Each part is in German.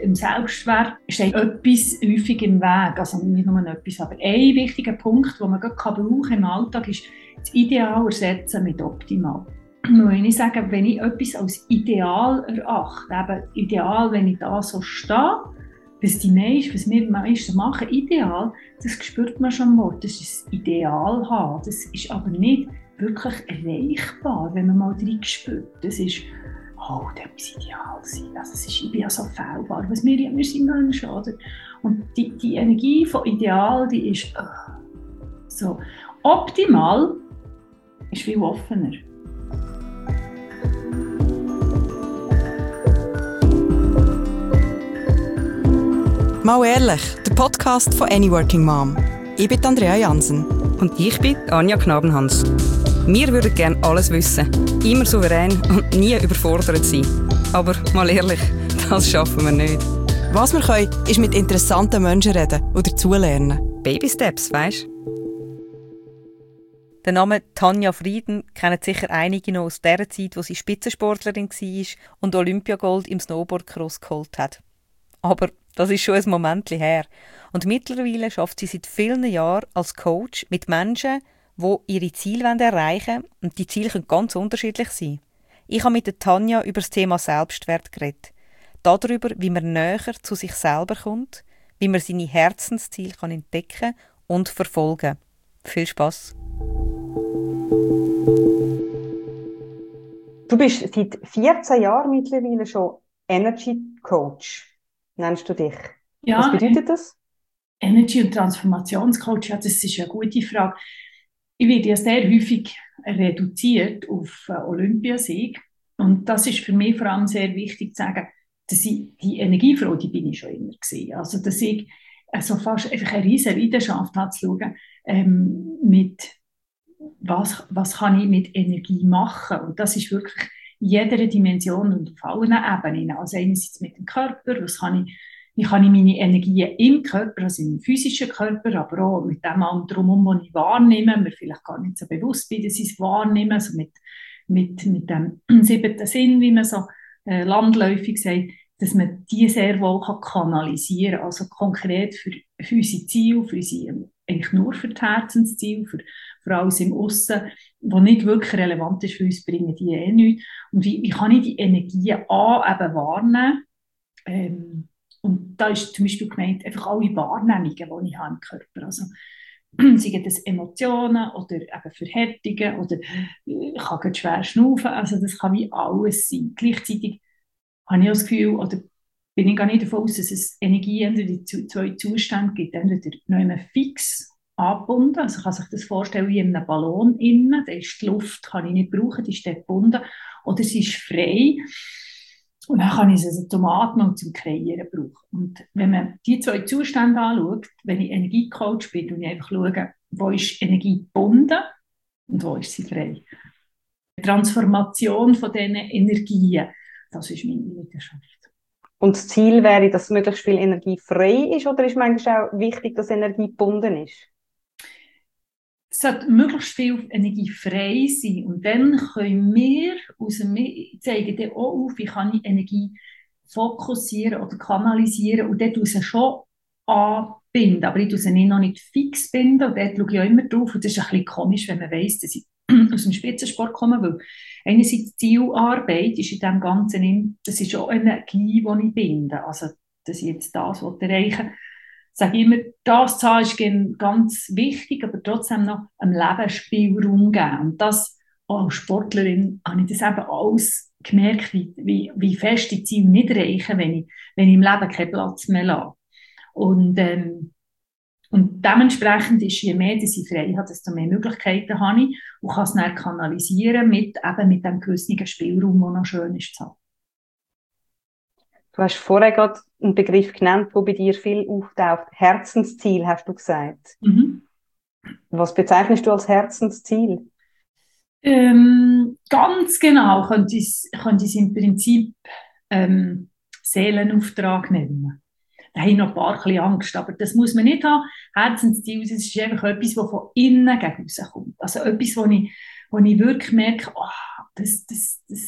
im Selbstwert steht etwas häufig im Weg. Also nicht nur etwas, aber ein wichtiger Punkt, den man brauchen im Alltag, ist das Ideal ersetzen mit optimal. Wenn ich sage, wenn ich etwas als ideal erachte, eben ideal, wenn ich da so stehe, was wir meisten machen, ideal, das spürt man schon mal. Das ist das Ideal haben. Das ist aber nicht wirklich erreichbar, wenn man mal reinspürt. Das ist, das muss ideal sein. Also ich bin ja so fehlbar. Wir sind Menschen, oder? Und die Energie von ideal, die ist so. Optimal ist viel offener. Mal ehrlich, der Podcast von Any Working Mom. Ich bin Andrea Jansen. Und ich bin Anja Knabenhans. Wir würden gerne alles wissen, immer souverän und nie überfordert sein. Aber mal ehrlich, das schaffen wir nicht. Was wir können, ist mit interessanten Menschen reden und dazulernen. Baby Steps, weisst? Den Namen Tanja Frieden kennen sicher einige noch aus der Zeit, wo sie Spitzensportlerin war und Olympiagold im Snowboardcross geholt hat. Aber das ist schon ein Moment her. Und mittlerweile schafft sie seit vielen Jahren als Coach mit Menschen, die ihre Ziele erreichen wollen. Und die Ziele können ganz unterschiedlich sein. Ich habe mit der Tanja über das Thema Selbstwert geredet. Darüber, wie man näher zu sich selber kommt, wie man seine Herzensziele entdecken und verfolgen kann. Viel Spass! Du bist seit 14 Jahren mittlerweile schon Energy Coach. Nennst du dich? Ja, was bedeutet das? Energy- und Transformationscoach, ja, das ist eine gute Frage. Ich werde ja sehr häufig reduziert auf Olympiasieg. Und das ist für mich vor allem sehr wichtig zu sagen, dass ich die Energiefrau, die bin ich schon immer gewesen. Also, dass ich also fast einfach eine riesige Leidenschaft habe zu schauen, mit was kann ich mit Energie machen. Und das ist wirklich in jeder Dimension und auf allen Ebenen. Also einerseits mit dem Körper, wie kann ich meine Energien im Körper, also im physischen Körper, aber auch mit dem allem drumherum, was ich wahrnehme, mir vielleicht gar nicht so bewusst bin, dass ich es wahrnehme, also mit dem 7. Sinn, wie man so landläufig sagt, dass man die sehr wohl kanalisieren kann. Also konkret für unsere Ziele, eigentlich nur für die Herzensziele, für alles im Aussen, was nicht wirklich relevant ist für uns, bringen die nichts. Und wie kann ich die Energien eben wahrnehmen? Und da ist zum Beispiel gemeint, einfach alle Wahrnehmungen, die ich habe im Körper. Also, seien das Emotionen oder eben Verhärtungen oder ich kann gerade schwer schnaufen. Also das kann wie alles sein. Gleichzeitig habe ich auch das Gefühl, oder bin ich gar nicht davon aus, dass es Energie entweder in zwei Zustände gibt. Entweder noch fix angebunden, also man kann sich das vorstellen wie in einem Ballon innen, da ist die Luft, kann ich nicht brauchen, die ist dort gebunden, oder sie ist frei und dann kann ich sie zum Atmen und zum Kreieren brauchen. Und wenn man die zwei Zustände anschaut, wenn ich Energiecoach bin, und ich einfach schaue, wo ist Energie gebunden und wo ist sie frei. Die Transformation von diesen Energien, das ist meine Leidenschaft. Und das Ziel wäre, dass möglichst viel Energie frei ist, oder ist manchmal auch wichtig, dass Energie gebunden ist? Es sollte möglichst viel Energie frei sein. Und dann können wir zeigen dann auch auf, wie kann ich Energie fokussieren oder kanalisieren. Und dort muss ich schon anbinden. Aber ich tue sie noch nicht fix binden. Und dort schaue ich auch immer drauf. Und das ist ein bisschen komisch, wenn man weiss, dass ich aus dem Spitzensport komme. Weil einerseits die Zielarbeit ist in dem Ganzen, das ist auch Energie, die ich binde. Also, dass ich jetzt das erreichen will. Sage ich immer, das zu haben ist ganz wichtig, aber trotzdem noch einem Leben Spielraum geben. Und das, auch als Sportlerin, habe ich das eben alles gemerkt, wie fest die Ziele nicht reichen, wenn ich im Leben keinen Platz mehr lasse. Und dementsprechend ist, je mehr dass ich frei habe, desto mehr Möglichkeiten habe ich und kann es dann kanalisieren mit dem gewissen Spielraum, der noch schön ist zu haben. Du hast vorher gerade einen Begriff genannt, der bei dir viel auftaucht. Herzensziel, hast du gesagt. Mhm. Was bezeichnest du als Herzensziel? Ganz genau könnte ich es im Prinzip Seelenauftrag nennen. Da habe ich noch ein paar Angst, aber das muss man nicht haben. Herzensziel, das ist einfach etwas, das von innen gegen raus kommt. Also etwas, wo ich wirklich merke, das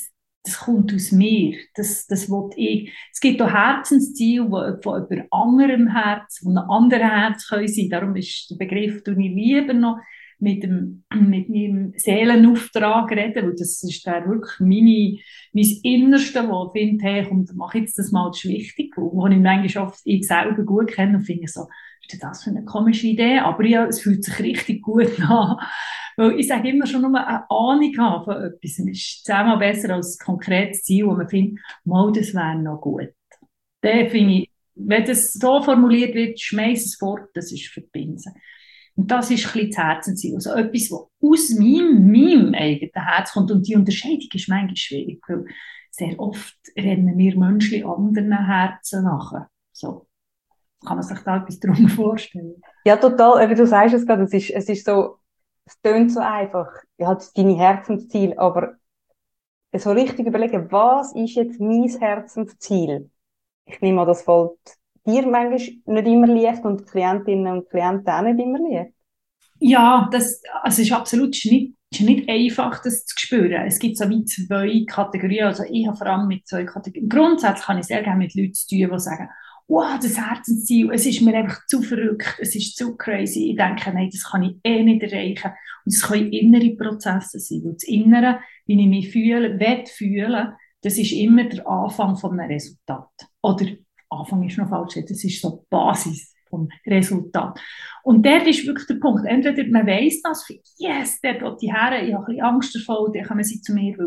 das kommt aus mir, das will ich. Es gibt auch Herzensziele, die von über anderem Herz, von einem anderen Herz können sein. Darum ist der Begriff, den ich lieber noch mit meinem Seelenauftrag reden, weil das ist dann wirklich mein Innerste, wo ich finde, hey, komm, mach jetzt das mal, das ist wichtig, wo ich manchmal oft ich selber gut kenne und finde so, was ist das für eine komische Idee, aber ja, es fühlt sich richtig gut an. Weil ich sage immer schon nur eine Ahnung haben von etwas. Es ist zehnmal besser als ein konkretes Ziel, wo man findet, mal, das wäre noch gut. Dann finde ich, wenn das so formuliert wird, schmeiß es fort, das ist für die Binsen. Und das ist ein bisschen das Herzensziel. Also etwas, was aus meinem eigenen Herz kommt. Und die Unterscheidung ist manchmal schwierig, weil sehr oft rennen wir Menschen anderen Herzen nach. So. Kann man sich da etwas darunter vorstellen? Ja, total. Wie du sagst es gerade, es ist so, es tönt so einfach. Ja, halt deine Herzensziel, aber so richtig überlegen, was ist jetzt mein Herzensziel? Ich nehme an, das fällt dir manchmal nicht immer leicht und Klientinnen und Klienten auch nicht immer leicht. Ja, also ist absolut ist nicht einfach, das zu spüren. Es gibt so wie zwei Kategorien. Also ich habe vor allem mit zwei Kategorien. Grundsätzlich kann ich sehr gerne mit Leuten zu tun, die sagen, wow, das Herzensziel, es ist mir einfach zu verrückt, es ist zu crazy. Ich denke, nein, das kann ich eh nicht erreichen. Und es können innere Prozesse sein. Und das Innere, wie ich mich fühle, das ist immer der Anfang von einem Resultat. Oder Anfang ist noch falsch, das ist so die Basis vom Resultat. Und dort ist wirklich der Punkt. Entweder man weiss das, yes, dort will ich her, ich habe ein bisschen Angst davor, dann kommen sie zu mir,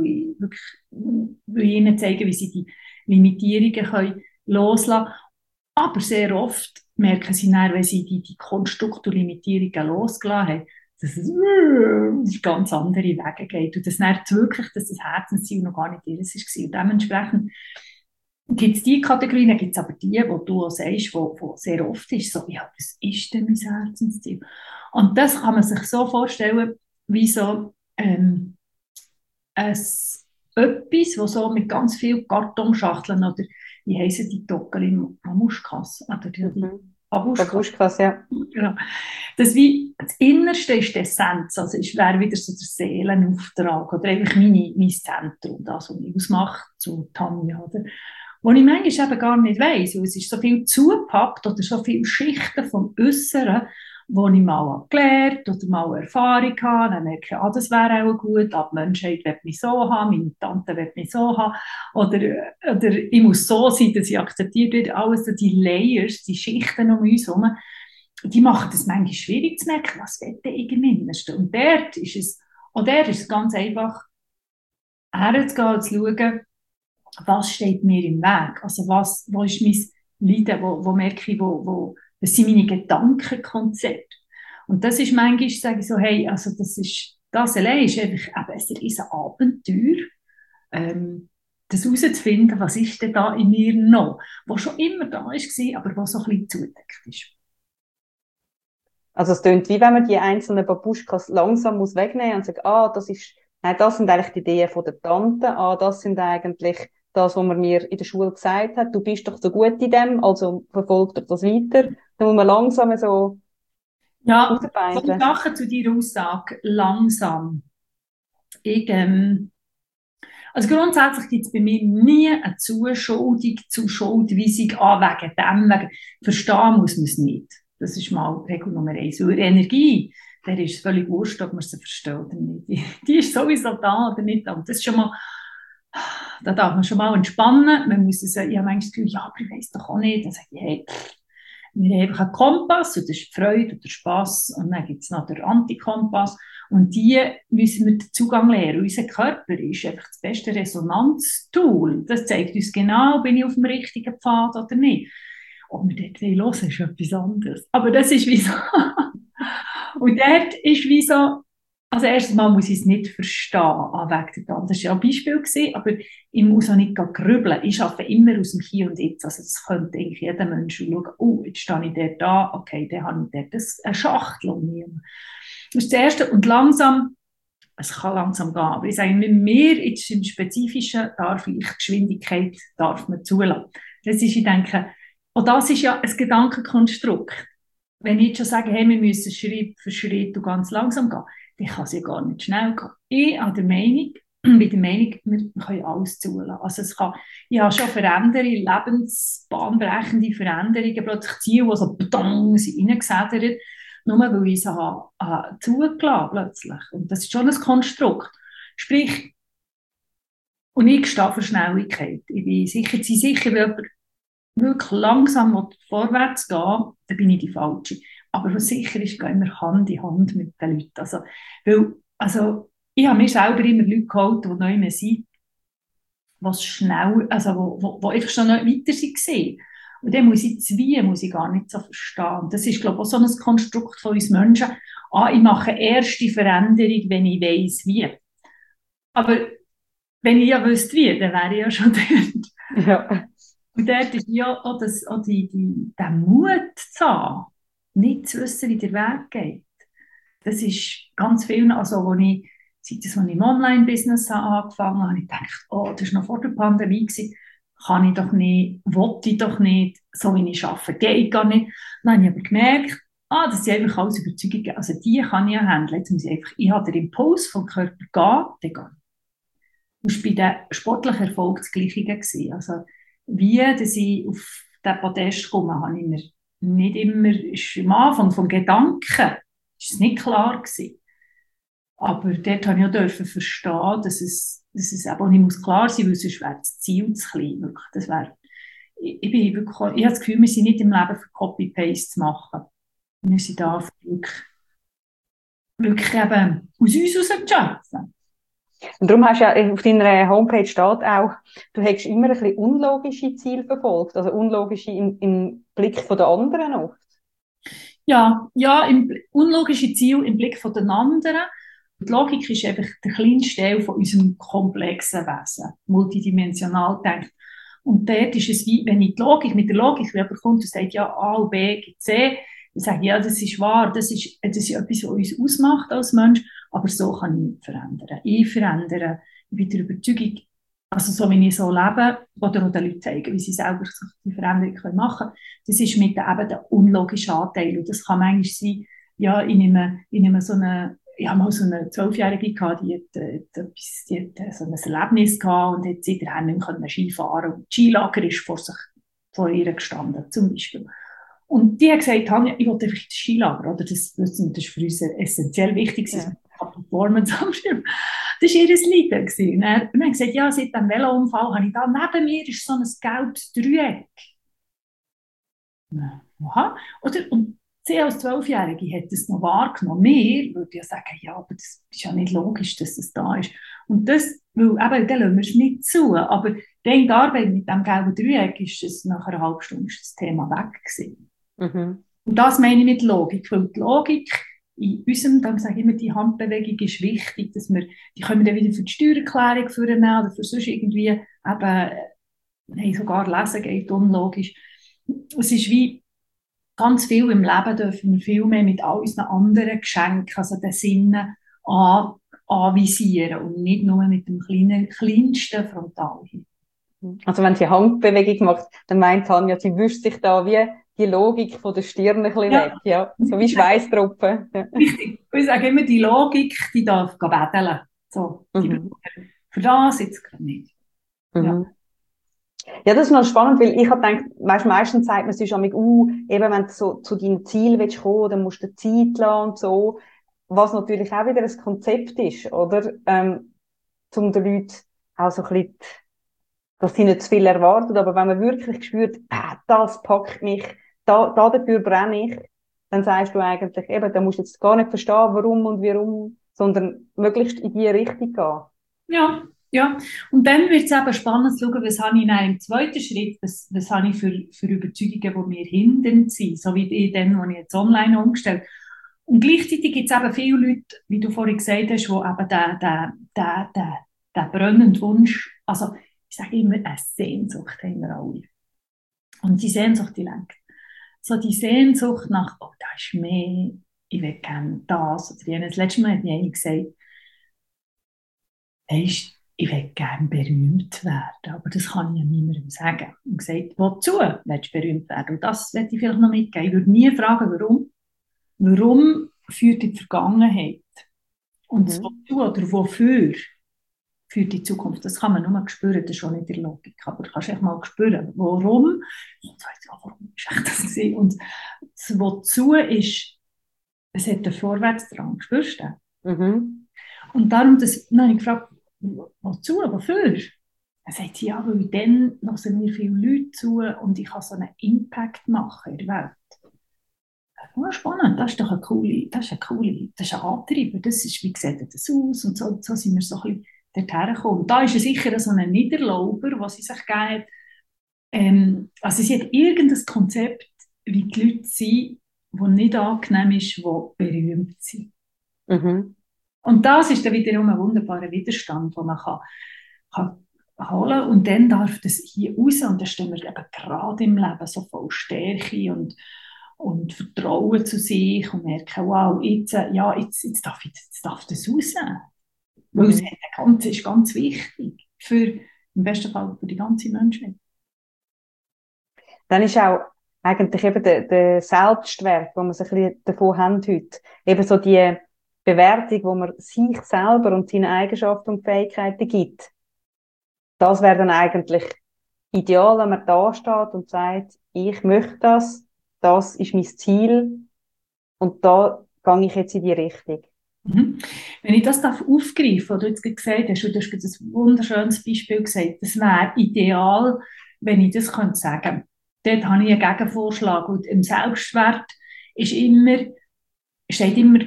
weil ich ihnen zeige, wie sie die Limitierungen können loslassen können. Aber sehr oft merken sie dann, wenn sie die Konstrukte und Limitierungen losgelassen haben, dass es ganz andere Wege geht. Und das merkt wirklich, dass das Herzensziel noch gar nicht ihres war. Und dementsprechend gibt es die Kategorien, dann gibt es aber die, wo du auch sagst, wo sehr oft ist, so, ja, was ist denn mein Herzensziel? Und das kann man sich so vorstellen, wie so etwas, wo so mit ganz vielen Kartonschachteln oder wie heissen die Tockel Mamuschkas oder die Babuschkas, ja. Genau. Das Innerste ist die Essenz, also wäre wieder so der Seelenauftrag oder einfach mein Zentrum, das, was ich ausmache zu Tanja, oder? Wo ich manchmal eben gar nicht weiss, weil es ist so viel zugepackt oder so viele Schichten vom Äußeren, wo ich mal gelernt oder mal Erfahrung habe, dann merke ich, das wäre auch gut, die Menschheit will mich so haben, meine Tante will mich so haben, oder ich muss so sein, dass ich akzeptiert werde. Alles so die Layers, die Schichten um uns herum, die machen es manchmal schwierig zu merken, was will ich im Innersten. Und dort ist es ganz einfach, herzugehen und zu schauen, was steht mir im Weg? Also wo ist mein Leiden? Wo merke ich, das sind meine Gedankenkonzepte. Und das ist manchmal, sage ich so, hey, also das allein ist einfach ein riesen Abenteuer, das herauszufinden, was ist denn da in mir noch, was schon immer da war, aber was so ein bisschen zugedeckt ist. Also es klingt, wie wenn man die einzelnen Babuschkas langsam muss wegnehmen und sagen, das sind eigentlich die Ideen von der Tante, das sind eigentlich das, was man mir in der Schule gesagt hat, du bist doch so gut in dem, also verfolgt doch das weiter. Dann muss man langsam so rausbeindeln. Ja, Sachen zu deiner Aussage, langsam. Also grundsätzlich gibt es bei mir nie eine Zuschuldung, Schuldweisung wegen dem. Verstehen muss man es nicht. Das ist mal Regel Nummer 1. Weil Energie, der ist völlig wurscht, ob man sie versteht oder nicht. Die ist sowieso da oder nicht da. Und das ist schon mal, da darf man schon mal entspannen. Man muss sagen, ich habe manchmal das Gefühl, ja, aber ich weiss doch auch nicht. Dann sage ich, hey, wir haben einfach einen Kompass, und das ist die Freude und der Spass. Und dann gibt es noch den Antikompass. Und die müssen wir den Zugang lernen. Unser Körper ist einfach das beste Resonanztool. Das zeigt uns genau, bin ich auf dem richtigen Pfad oder nicht. Ob wir dort hören, ist etwas anderes. Aber das ist wie so. Und dort ist wie so, also erstens mal muss ich es nicht verstehen, wegen der Das war ja ein Beispiel gewesen, aber ich muss auch nicht grübeln. Ich arbeite immer aus dem Hier und Jetzt. Also das könnte eigentlich jeder Mensch schauen, jetzt stehe ich dort da, okay, dann habe ich dort eine Schachtel um mich. Das ist das Erste. Und langsam, es kann langsam gehen, aber ich sage, mit mir jetzt im Spezifischen darf ich Geschwindigkeit zulassen. Das ist, ich denke, und das ist ja ein Gedankenkonstrukt. Wenn ich jetzt schon sage, hey, wir müssen Schritt für Schritt und ganz langsam gehen, dann kann es ja gar nicht schnell gehen. Ich bin der Meinung, bin der Meinung, wir können alles zulassen. Also ich habe schon lebensbahnbrechende Veränderungen, plötzlich Ziele, die so bedong sind reingesedert, nur weil ich sie zugelassen plötzlich. Und das ist schon ein Konstrukt. Sprich, und ich stehe für Schnelligkeit. Ich bin sicher, wenn jemand wirklich langsam vorwärts gehen will, dann bin ich die Falsche. Aber was sicher ist, gehen wir Hand in Hand mit den Leuten. Ich habe mir selber immer Leute geholt, die neu mehr sind, was schnell, wo einfach schon noch weiter waren. Und dann muss ich das Wie gar nicht so verstehen. Das ist, glaube ich, auch so ein Konstrukt von uns Menschen. Ich mache erst die Veränderung, wenn ich weiss, wie. Aber wenn ich ja wüsste, wie, dann wäre ich ja schon dort. Ja. Und dort ist ja auch der Mut zu haben, nicht zu wissen, wie der Weg geht. Das ist ganz viel, seit ich im Online-Business angefangen habe, habe ich gedacht, das war noch vor der Pandemie, kann ich doch nicht, wollte ich doch nicht, so wie ich arbeite, geht gar nicht. Dann habe ich aber gemerkt, das sind einfach alles Überzeugungen, also die kann ich ja handeln. Jetzt muss ich habe den Impuls vom Körper dann gehe ich. Und bei den sportlichen Erfolg das Gleiche gewesen. Also, wie dass ich auf den Podest komme, habe ich mir nicht immer, ist am Anfang vom Gedanken, ist es nicht klar gewesen. Aber dort habe ich auch verstehen, dass es eben auch nicht muss klar sein muss, weil sonst wäre das Ziel zu klein. Wirklich. Ich habe das Gefühl, wir sind nicht im Leben für Copy-Paste zu machen. Wir sind da wirklich eben aus uns rauszuschätzen. Und darum hast du ja auf deiner Homepage steht auch, du hast immer ein bisschen unlogische Ziele verfolgt, also unlogische im Blick von den anderen oft. Ja, unlogische Ziele im Blick von den anderen. Die Logik ist einfach der kleinste Teil von unserem komplexen Wesen, multidimensional denkt. Und dort ist es wie, wenn ich mit der Logik jemand kommt und sagt, ja, A und B gibt C, dann sage ich, ja, das ist wahr, das ist etwas, was uns ausmacht als Mensch, aber so kann ich nicht verändern. Ich verändere, ich bin der Überzeugung, also so wie ich so lebe, oder auch den Leuten zeigen, wie sie selber sich die Veränderung machen können, das ist mit eben den unlogischen Anteilen. Und das kann manchmal sein, ja, ich nehme so eine, ich habe mal so eine 12-Jährige gehabt, die hat so ein Erlebnis gehabt und hat seither nicht mehr Skifahren und das Skilager ist vor ihr gestanden, zum Beispiel. Und die hat gesagt, Tanja, ich will einfach das Skilager, oder? Das ist für uns essentiell wichtig, dass wir Performance am Schirm. Das war ihr Leiden. Und dann haben wir gesagt, ja, seit dem Velounfall habe ich da neben mir ist so ein gelbes Dreieck. Aha. Und sie als 12-Jährige hat das noch wahrgenommen. Wir würden ja sagen, ja, aber das ist ja nicht logisch, dass das da ist. Und das, weil eben, dann lassen wir es nicht zu. Aber in der Arbeit mit dem gelben Dreieck ist es nach einer halben Stunde das Thema weg gewesen. Mhm. Und das meine ich mit Logik. Weil die Logik in unserem, dann sage ich immer, die Handbewegung ist wichtig, dass die können wir dann wieder für die Steuererklärung vornehmen oder für sonst irgendwie eben, sogar lesen geht unlogisch. Es ist wie ganz viel im Leben dürfen wir viel mehr mit all unseren anderen Geschenken, also den Sinnen anvisieren und nicht nur mit dem kleinsten Frontalhirn. Also wenn sie Handbewegung macht, dann meint Tanja, sie wischt sich da wie die Logik von der Stirn ein bisschen weg, ja, so wie Schweißtropfen. Ja. Richtig. Ich sage immer, die Logik, die darf betteln. So, für das jetzt gerade nicht. Ja. Ja, das ist noch spannend, weil ich habe gedacht, meistens sagt man sich schon, eben wenn du so zu deinem Ziel willst kommen, dann musst du Zeit lassen und so, was natürlich auch wieder ein Konzept ist, oder? Um den Leuten auch so ein bisschen, dass sie nicht zu viel erwarten, aber wenn man wirklich spürt, das packt mich, dafür brenne ich, dann sagst du eigentlich, eben, da musst du jetzt gar nicht verstehen, warum, sondern möglichst in die Richtung gehen. Ja, und dann wird es eben spannend zu schauen, was habe ich dann im zweiten Schritt, was habe ich für Überzeugungen, die mir hindernd sind, so wie dann, wo ich jetzt online umgestellt habe. Und gleichzeitig gibt es eben viele Leute, wie du vorhin gesagt hast, die eben den brennenden Wunsch, also ich sage immer, eine Sehnsucht haben wir alle. Und die Sehnsucht, die lenkt. So die Sehnsucht nach, da ist mehr, ich will gerne das oder jenes. Das letzte Mal hat mir einer gesagt, weisst, ich will gerne berühmt werden, aber das kann ich ja niemandem sagen. Und gesagt, wozu willst du berühmt werden? Und das werde ich vielleicht noch mitgeben. Ich würde nie fragen, warum. Warum führt die Vergangenheit? Und wozu oder wofür? für die Zukunft. Das kann man nur spüren, das ist schon nicht in der Logik. Aber du kannst echt mal spüren, warum. Und sagst, ja, warum ist echt das gewesen? Und das Wozu ist, es hat einen Vorwärtsdrang. Spürst du den? Mhm. Und darum, dann habe ich gefragt, wozu, wofür? Er sagt, ja, weil dann hören mir viele Leute zu und ich kann so einen Impact machen in der Welt. Oh, spannend, das ist doch das ist ein Antreiber, das ist, wie sieht das aus? Und so sind wir so ein bisschen dorthin gekommen. Und da ist es sicher so ein Niederlauber, was sie sich gegeben hat. Also sie hat irgendein Konzept, wie die Leute sind, die nicht angenehm ist, die berühmt sind. Mhm. Und das ist dann wiederum ein wunderbarer Widerstand, den man kann holen. Und dann darf das hier raus. Und dann stehen wir eben gerade im Leben so voll Stärke und Vertrauen zu sich und merken, wow, jetzt darf das raus. Weil es ist ganz wichtig im besten Fall für die ganze Menschheit. Dann ist auch eigentlich eben der Selbstwert, wo wir so ein bisschen davon haben heute, eben so die Bewertung, wo man sich selber und seine Eigenschaften und Fähigkeiten gibt. Das wäre dann eigentlich ideal, wenn man da steht und sagt, ich möchte das ist mein Ziel und da gehe ich jetzt in die Richtung. Mhm. Wenn ich das aufgreifen was du jetzt gesagt hast, und du hast ein wunderschönes Beispiel gesagt, das wäre ideal, wenn ich das sagen könnte. Dort habe ich einen Gegenvorschlag. Und im Selbstwert steht immer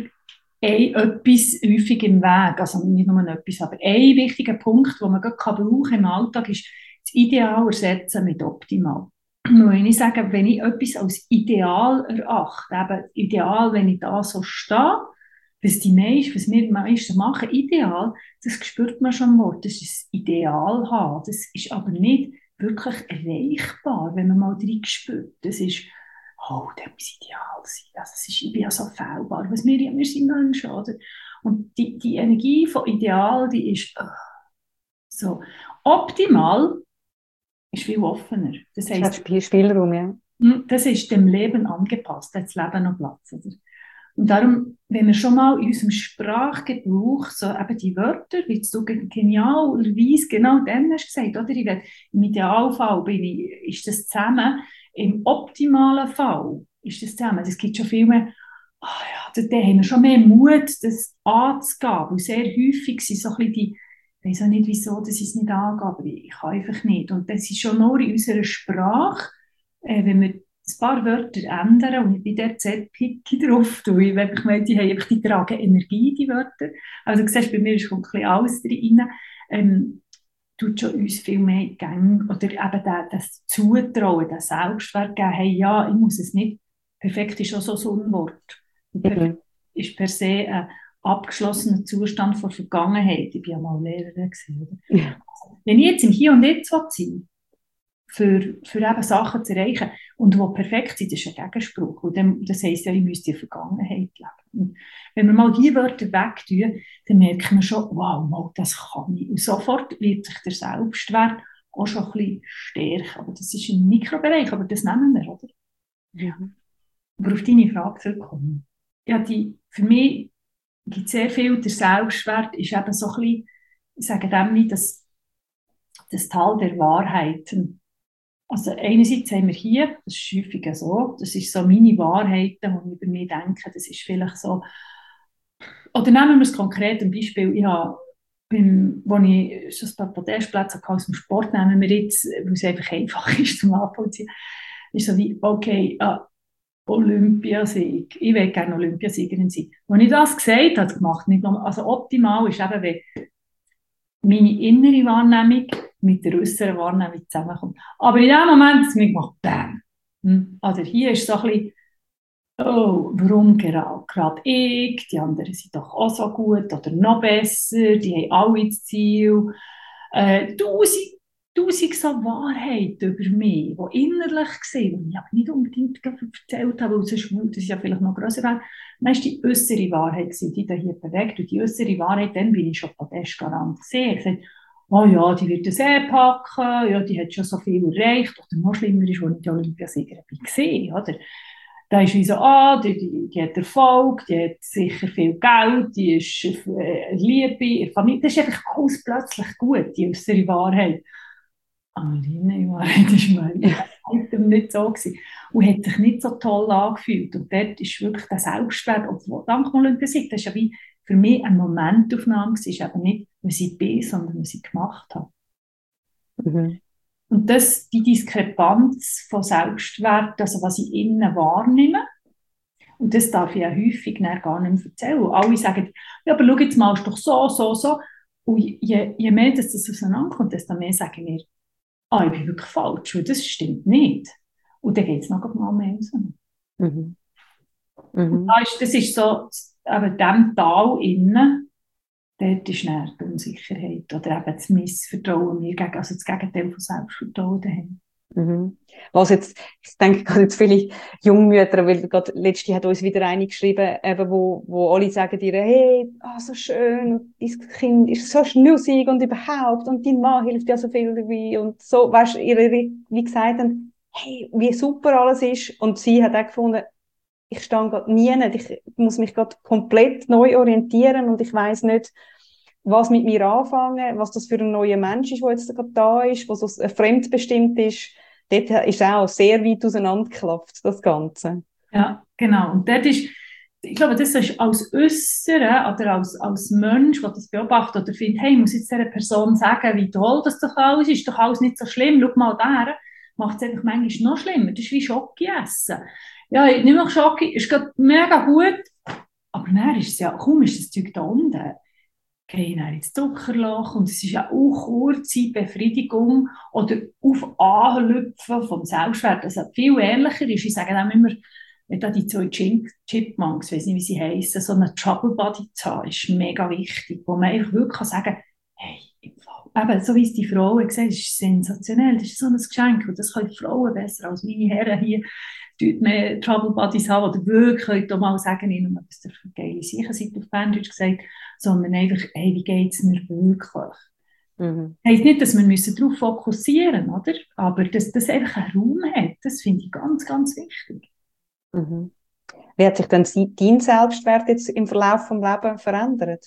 etwas häufig im Weg. Also nicht nur etwas, aber ein wichtiger Punkt, den man brauchen im Alltag, ist das Ideal ersetzen mit optimal. Wenn ich sage, wenn ich etwas als ideal erachte, eben ideal, wenn ich da so stehe, was wir die meisten machen, ideal, das spürt man schon mal, das ist das Ideal haben. Das ist aber nicht wirklich erreichbar, wenn man mal drin spürt. Das ist, oh, das muss ideal sein. Also ich bin ja so fehlbar. Wir sind Menschen, oder? Und die Energie von Ideal, die ist so. Optimal ist viel offener. Das Das heisst, hat Spielraum, ja. das ist dem Leben angepasst, da hat das Leben noch Platz. Oder? Und darum, wenn wir schon mal in unserem Sprachgebrauch so eben die Wörter, wie du genialerweise genau dann hast gesagt, oder? Im Idealfall ist das zusammen, im optimalen Fall ist das zusammen. Es gibt schon viel mehr, da haben wir schon mehr Mut, das anzugehen, weil sehr häufig sind so ein bisschen ich weiß auch nicht wieso, dass ich es nicht angehe, aber ich kann einfach nicht. Und das ist schon nur in unserer Sprache, wenn wir ein paar Wörter ändern und ich bin dort sehr picky drauf, weil ich meine, die tragen Energie, die Wörter. Also du siehst, bei mir kommt ein bisschen alles rein. Tut schon uns viel mehr in die Gänge oder eben das Zutrauen, das Selbstwert geben, hey, ja, ich muss es nicht, perfekt ist auch so ein Unwort. Und perfekt ist per se ein abgeschlossener Zustand von Vergangenheit. Ich war ja mal Lehrerin. Ja. Wenn ich jetzt im Hier und Jetzt sein für eben Sachen zu erreichen und die perfekt sind, das ist ein Gegenspruch. Und das heisst ja, ich müsste in der Vergangenheit leben. Und wenn wir mal diese Wörter wegtun, dann merken wir schon, wow, mal, das kann ich. Und sofort wird sich der Selbstwert auch schon ein bisschen stärker. Aber das ist im Mikrobereich, aber das nehmen wir, oder? Ja. Aber auf deine Frage zurückkommen. Ja, für mich gibt es sehr viel, der Selbstwert ist eben so ein bisschen, ich sage dem nicht, das Tal der Wahrheiten. Also einerseits haben wir hier, das ist häufig so, das ist so meine Wahrheiten, die ich über mich denke, das ist vielleicht so, oder nehmen wir es konkret ein Beispiel, ich habe, als ich schon ein paar Podestplätze aus dem Sport, nehmen wir jetzt, weil es einfach einfach ist zum Nachvollziehen, ist so wie, okay, Olympiasieg, ich will gerne Olympiasiegerin sein. Als ich das gesagt habe, gemacht, nicht nur, also optimal ist eben, wenn meine innere Wahrnehmung mit der äußeren Wahrnehmung zusammenkommt. Aber in dem Moment, dass mir gemacht, bam. Also hier ist so ein bisschen, oh, warum gerade ich? Die anderen sind doch auch so gut oder noch besser, die haben alle das Ziel. Tausend so Wahrheiten über mich, die innerlich sind, die ich aber nicht unbedingt erzählt habe, weil sonst würde es ja vielleicht noch grösser werden. Dann war die äußere Wahrheit, die da hier bewegt. Und die äußere Wahrheit, dann bin ich schon Podestgarant gesehen. Ich sagte, oh ja, die wird das packen, ja, die hat schon so viel erreicht. Oder noch schlimmer ist, als ich die Olympiasiegerin war, oder? Da ist wie so, die hat Erfolg, die hat sicher viel Geld, die ist Liebe, ihre Familie. Das ist einfach alles plötzlich gut, die äußere Wahrheit. Aber die innere Wahrheit war nicht so gewesen. Und hat sich nicht so toll angefühlt. Und dort ist wirklich der Selbstwert, obwohl, dank Olympiasieg, das ist ja wie für mich eine Momentaufnahme gewesen. Es ist eben nicht, was ich bin, sondern was ich gemacht habe. Mhm. Und die Diskrepanz von Selbstwert, also was ich innen wahrnehme, und das darf ich ja häufig gar nicht mehr erzählen. Alle sagen, ja, aber schau jetzt mal, ist doch so. Und je mehr das auseinanderkommt, desto mehr sagen wir, ich bin wirklich falsch, weil das stimmt nicht. Und dann geht es noch mal mehr raus. Mhm. Und das ist so, eben dem Tal innen, dort ist dann die Unsicherheit oder eben das Missvertrauen mir gegen, also das Gegenteil von Selbstvertrauen daheim. Mhm. Was jetzt, ich denke gerade jetzt viele Jungmütter, weil gerade letzte hat uns wieder eine geschrieben, eben wo alle sagen ihr, hey, so schön, dein Kind ist so schnusig und überhaupt und dein Mann hilft ja so viel dabei und so, weißt du, ihre, wie gesagt haben, hey, wie super alles ist und sie hat auch gefunden, ich stehe gerade nie, ich muss mich gerade komplett neu orientieren und ich weiss nicht, was mit mir anfangen, was das für ein neuer Mensch ist, der jetzt gerade da ist, was so fremdbestimmt ist. Dort ist auch sehr weit auseinandergeklafft, das Ganze. Ja, genau. Und dort ist, ich glaube, das ist als Äußeren oder als Mensch, der das beobachtet oder findet, hey, ich muss jetzt dieser Person sagen, wie toll das doch alles ist doch alles nicht so schlimm, schau mal da, macht es einfach manchmal noch schlimmer. Das ist wie Schoki essen. Ja, ich nehme noch Schoki, ist gerade mega gut, aber dann ist es ja, kaum ist das Zeug da unten, gehe dann ins Zuckerloch und es ist ja auch kurze Befriedigung oder auf Anlüpfen vom Selbstwert. Also viel ehrlicher ist, ich sage auch immer, wenn da die zwei Chipmunks, ich weiß nicht, wie sie heissen, so eine Trouble Buddy zu haben, ist mega wichtig, wo man einfach wirklich sagen kann, hey, eben, so wie es die Frauen gesagt, ist sensationell, das ist so ein Geschenk und das können die Frauen besser als meine Herren hier, die mehr Trouble Buddies haben oder wirklich könnt mal sagen, nicht nur, was ihr für geile Sachen seid auf Berndeutsch gesagt, sondern einfach, hey, wie geht es mir wirklich? Mhm. Heisst nicht, dass wir darauf fokussieren müssen, oder? Aber dass das einfach einen Raum hat, das finde ich ganz, ganz wichtig. Mhm. Wie hat sich denn dein Selbstwert jetzt im Verlauf des Lebens verändert?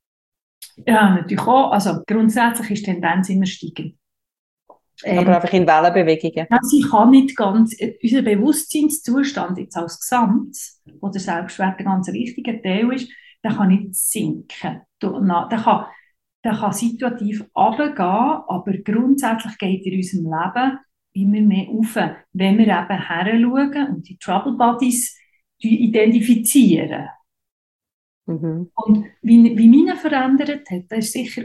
Ja, natürlich auch. Also grundsätzlich ist die Tendenz immer steigend. Aber einfach in Wellenbewegungen. Also ich kann nicht ganz, unser Bewusstseinszustand jetzt als Gesamt, wo der Selbstwert ein ganz wichtiger Teil ist, der kann nicht sinken. Der kann situativ runtergehen, aber grundsätzlich geht in unserem Leben immer mehr rauf, wenn wir eben heranschauen und die Trouble Buddies identifizieren. Mhm. Und wie meine verändert hat, das ist sicher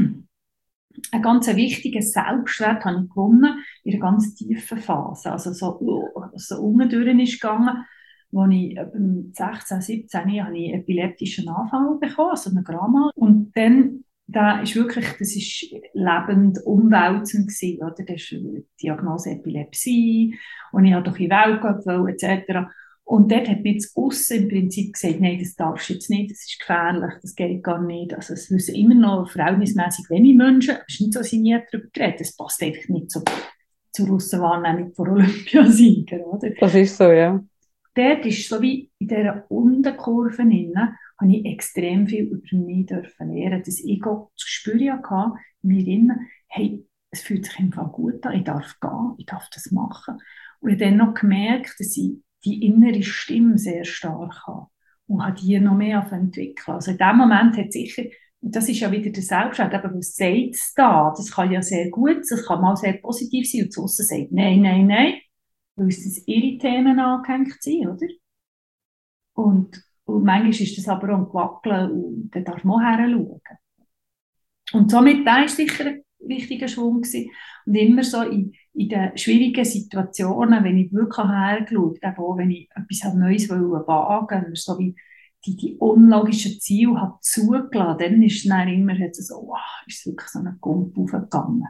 ein ganz wichtiger Selbstwert habe ich gewonnen in einer ganz tiefen Phase. Also so unten durch ist gegangen, als ich 16, 17 habe ich epileptischen Anfall bekommen, also einen Grammal. Und dann, das ist lebend umwälzend gewesen, oder? Das ist die Diagnose Epilepsie und ich habe doch in die Welt gehen, etc. Und dort hat mir das Aussen im Prinzip gesagt, nein, das darfst du jetzt nicht, das ist gefährlich, das geht gar nicht. Also es wissen immer noch verhältnismäßig wenige Menschen, es ist nicht so, dass ich nie darüber geredet, das passt einfach nicht so zur Russenwahrnehmung von Olympiasiegern, oder? Das ist so, ja. Dort ist so wie in dieser Undenkurve innen, habe ich extrem viel über mich lernen, dass ich auch zu spüren hatte, in mir innen, hey, es fühlt sich einfach gut an, ich darf gehen, ich darf das machen. Und ich habe dann noch gemerkt, dass ich die innere Stimme sehr stark habe und habe die noch mehr entwickeln. Also in dem Moment hat sicher, und das ist ja wieder der Selbstwert, aber was sagt es da? Das kann ja sehr gut, das kann mal sehr positiv sein und das sagt nein, weil es ihre Themen angehängt sind, oder? Und manchmal ist das aber auch ein Gewackeln und dann darf man auch hinschauen. Und somit, da war sicher ein wichtiger Schwung gewesen. Und immer so in den schwierigen Situationen, wenn ich wirklich hergeschaut habe, auch wenn ich etwas Neues wagen wollte, so wie die unlogischen Ziele habe zugelassen, dann ist es dann immer so, wow, ist es wirklich so ein Gump aufgegangen.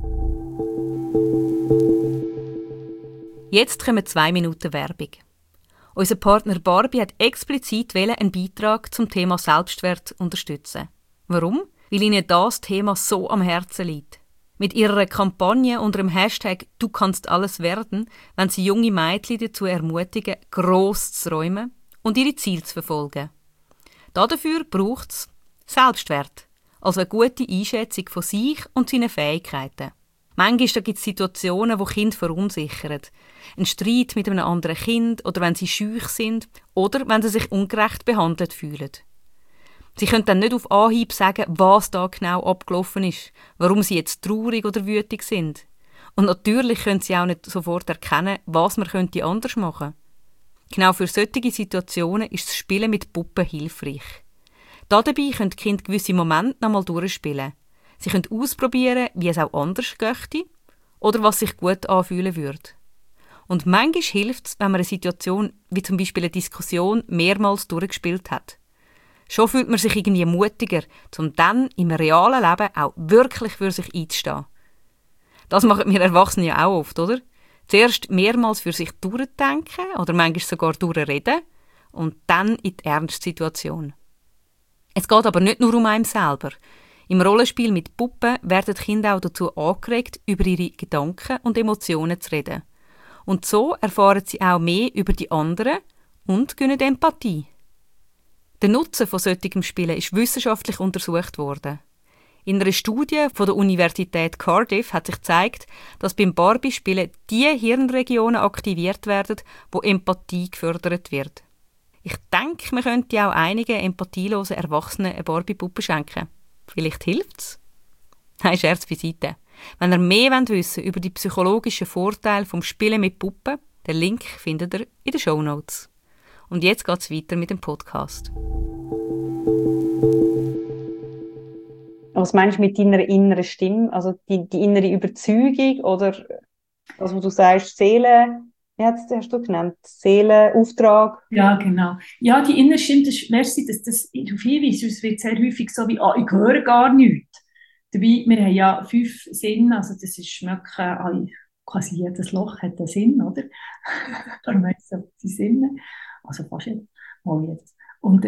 Jetzt kommen 2 Minuten Werbung. Unser Partner Barbie hat explizit einen Beitrag zum Thema Selbstwert unterstützen. Warum? Weil ihnen das Thema so am Herzen liegt. Mit ihrer Kampagne unter dem Hashtag «Du kannst alles werden» wollen sie junge Mädchen dazu ermutigen, gross zu träumen und ihre Ziele zu verfolgen. Dafür braucht es Selbstwert, also eine gute Einschätzung von sich und seinen Fähigkeiten. Manchmal gibt es Situationen, wo Kinder verunsichern. Ein Streit mit einem anderen Kind oder wenn sie schüch sind oder wenn sie sich ungerecht behandelt fühlen. Sie können dann nicht auf Anhieb sagen, was da genau abgelaufen ist, warum sie jetzt traurig oder wütig sind. Und natürlich können sie auch nicht sofort erkennen, was man könnte anders machen. Genau für solche Situationen ist das Spielen mit Puppen hilfreich. Dabei können die Kinder gewisse Momente noch mal durchspielen. Sie können ausprobieren, wie es auch anders geht oder was sich gut anfühlen würde. Und manchmal hilft es, wenn man eine Situation, wie zum Beispiel eine Diskussion, mehrmals durchgespielt hat. Schon fühlt man sich irgendwie mutiger, um dann im realen Leben auch wirklich für sich einzustehen. Das machen wir Erwachsene ja auch oft, oder? Zuerst mehrmals für sich durchdenken oder manchmal sogar durchreden und dann in die Ernstsituation. Es geht aber nicht nur um einen selber. Im Rollenspiel mit Puppen werden die Kinder auch dazu angeregt, über ihre Gedanken und Emotionen zu reden. Und so erfahren sie auch mehr über die anderen und gewinnen Empathie. Der Nutzen von solchen Spielen ist wissenschaftlich untersucht worden. In einer Studie von der Universität Cardiff hat sich gezeigt, dass beim Barbie-Spielen die Hirnregionen aktiviert werden, wo Empathie gefördert wird. Ich denke, man könnte auch einigen empathielosen Erwachsenen eine Barbie-Puppe schenken. Vielleicht hilft's? Nein, Scherz beiseite. Wenn ihr mehr wissen wollt über die psychologischen Vorteile vom Spielen mit Puppen, den Link findet ihr in den Shownotes. Und jetzt geht's weiter mit dem Podcast. Was meinst du mit deiner inneren Stimme? Also die innere Überzeugung oder das, was du sagst, Seele, wie hast du genannt? Seelenauftrag? Ja, genau. Ja, die innere Stimme, merci, dass das darauf hinweist. Es wird sehr häufig so wie, ich höre gar nichts. Dabei, wir haben ja 5 Sinne, also das ist Schmecken, quasi jedes Loch hat einen Sinn, oder? Darum heisst es die Sinne. Also fast jetzt, mal jetzt. Und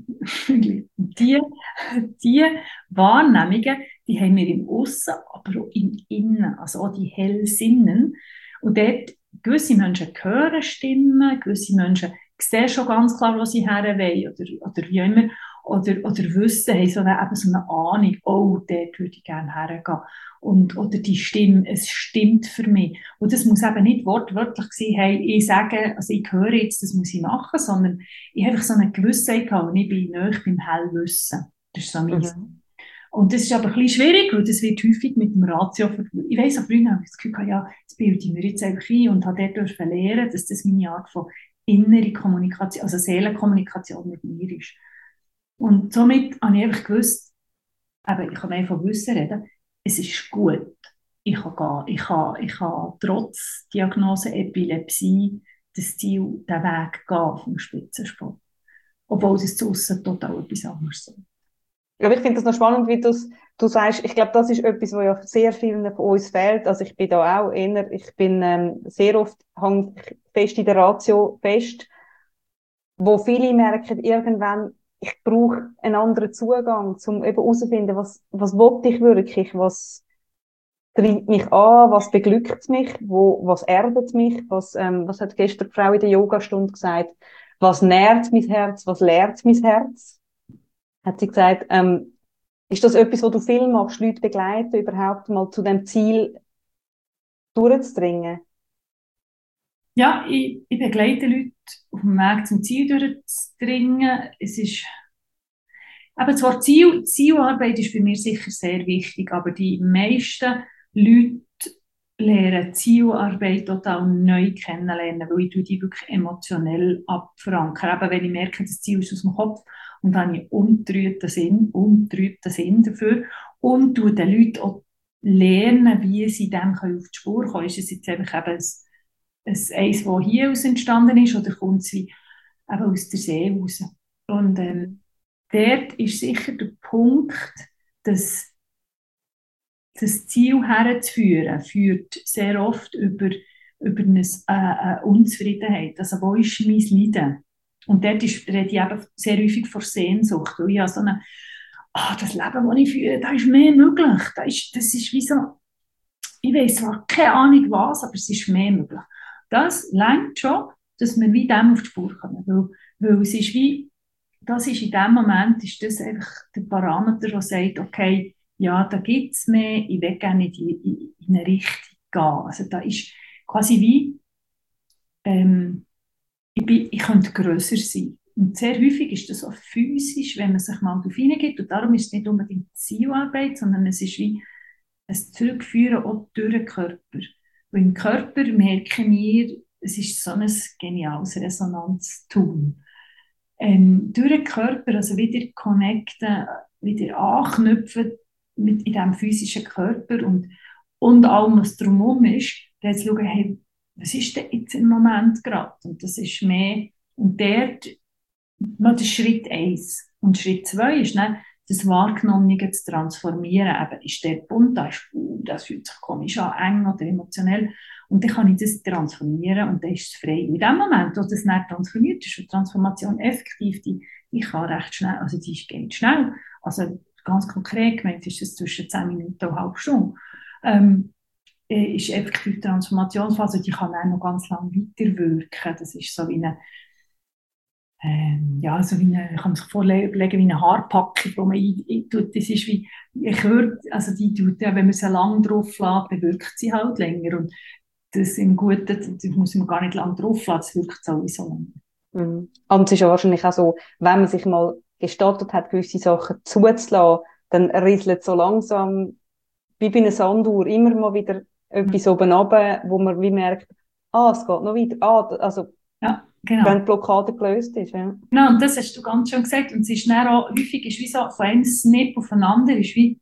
die Wahrnehmungen, die haben wir im Aussen, aber auch im Innen, also auch die Hellsinnen. Und dort, gewisse Menschen hören Stimmen, gewisse Menschen sehen schon ganz klar, wo sie her wollen, oder wie immer, oder wissen, haben eben so eine Ahnung, oh, dort würde ich gerne hergehen. Oder die Stimme, es stimmt für mich. Und das muss eben nicht wortwörtlich sein, hey, ich sage, also ich höre jetzt, das muss ich machen, sondern ich habe einfach so eine Gewissheit gehabt und ich bin nahe beim Hellwissen. Das ist so mein Und das ist aber ein bisschen schwierig, weil das wird häufig mit dem Ratio verbunden. Ich weiss, aber früher habe ich das Gefühl, ja, das bilde ich mir jetzt einfach ein und habe dort lernen, dass das meine Art von innere Kommunikation, also Seelenkommunikation mit mir ist. Und somit habe ich einfach gewusst, eben, ich kann mehr von Wissen reden, es ist gut. Ich kann trotz Diagnose Epilepsie das Ziel, den Weg gehen vom Spitzensport. Obwohl es zu aussen total etwas anderes ist. Ja, aber ich finde das noch spannend, wie du sagst, ich glaube, das ist etwas, was ja sehr vielen von uns fehlt. Also ich bin da auch eher, ich bin sehr oft hang fest in der Ratio fest, wo viele merken irgendwann, ich brauche einen anderen Zugang, um eben herauszufinden, was will ich wirklich, was treibt mich an, was beglückt mich, was erdet mich, was hat gestern die Frau in der Yogastunde gesagt, was nährt mein Herz, was lehrt mein Herz, hat sie gesagt, ist das etwas, was du viel machst, Leute begleiten, überhaupt mal zu dem Ziel durchzudringen? Ja, ich begleite Leute auf dem Weg zum Ziel durchzudringen. Es ist, eben zwar Zielarbeit ist für mich sicher sehr wichtig, aber die meisten Leute lernen Zielarbeit total neu kennenlernen, weil ich die wirklich emotionell abverankere. Eben wenn ich merke, das Ziel ist aus dem Kopf und dann habe ich untrübten Sinn dafür und tue den Leuten auch lernen, wie sie dem auf die Spur kommen können. Ist es jetzt einfach eben eins, das hier aus entstanden ist, oder kommt es wie eben aus der See raus? Und dort ist sicher der Punkt, dass das Ziel herzuführen, führt sehr oft über eine Unzufriedenheit. Also wo ist mein Leiden? Und dort rede ich eben sehr häufig von Sehnsucht, weil ich so das Leben, das ich führe, da ist mehr möglich. Das ist wie so ich weiss zwar keine Ahnung was, aber es ist mehr möglich. Das reicht schon, dass wir wie dem auf die Spur kommen. Weil es ist wie, das ist in dem Moment, ist das einfach der Parameter, der sagt, okay, ja, da gibt es mehr, ich will gerne in eine Richtung gehen. Also da ist quasi wie, ich könnte grösser sein. Und sehr häufig ist das auch physisch, wenn man sich mal darauf hineingeht. Und darum ist es nicht unbedingt Zielarbeit, sondern es ist wie ein Zurückführen auch durch den Körper. Und im Körper merken wir, es ist so ein geniales Resonanztool. Durch den Körper, also wieder connecten, wieder anknüpfen in diesem physischen Körper und allem, was drumherum ist, dann zu schauen, hey, was ist denn jetzt im Moment gerade? Und das ist mehr, und dort, das ist Schritt 1. Und Schritt 2 ist dann, das Wahrgenommene zu transformieren. Eben, ist der bunt, das fühlt sich komisch an, eng oder emotionell. Und dann kann ich das transformieren und dann ist es frei. Und in dem Moment, wo das nicht transformiert ist, und Transformation effektiv, die kann recht schnell, also die geht schnell. Also ganz konkret gemeint ist es zwischen 10 Minuten und eine halbe Stunde. Ist effektiv die Transformationsphase, die kann auch noch ganz lange weiterwirken. Das ist so wie eine ja, so wie eine, kann man sich vorlegen, wie eine Haarpackung, die man tut. Das ist wie, ich höre, also die tut, ja, wenn man sie lang drauf lässt, dann wirkt sie halt länger. Und das im Guten, das muss man gar nicht lang drauf lassen, das wirkt sowieso länger. Mhm. Und es ist ja wahrscheinlich auch so, wenn man sich mal gestattet hat, gewisse Sachen zuzulassen, dann rieselt so langsam, wie bei einer Sanduhr, immer mal wieder etwas oben runter, wo man wie merkt, es geht noch weiter. Also, Ja, genau. wenn die Blockade gelöst ist. Ja. Genau, und das hast du ganz schön gesagt. Und es ist dann auch, häufig ist wie so von einem Snip aufeinander, ist wie,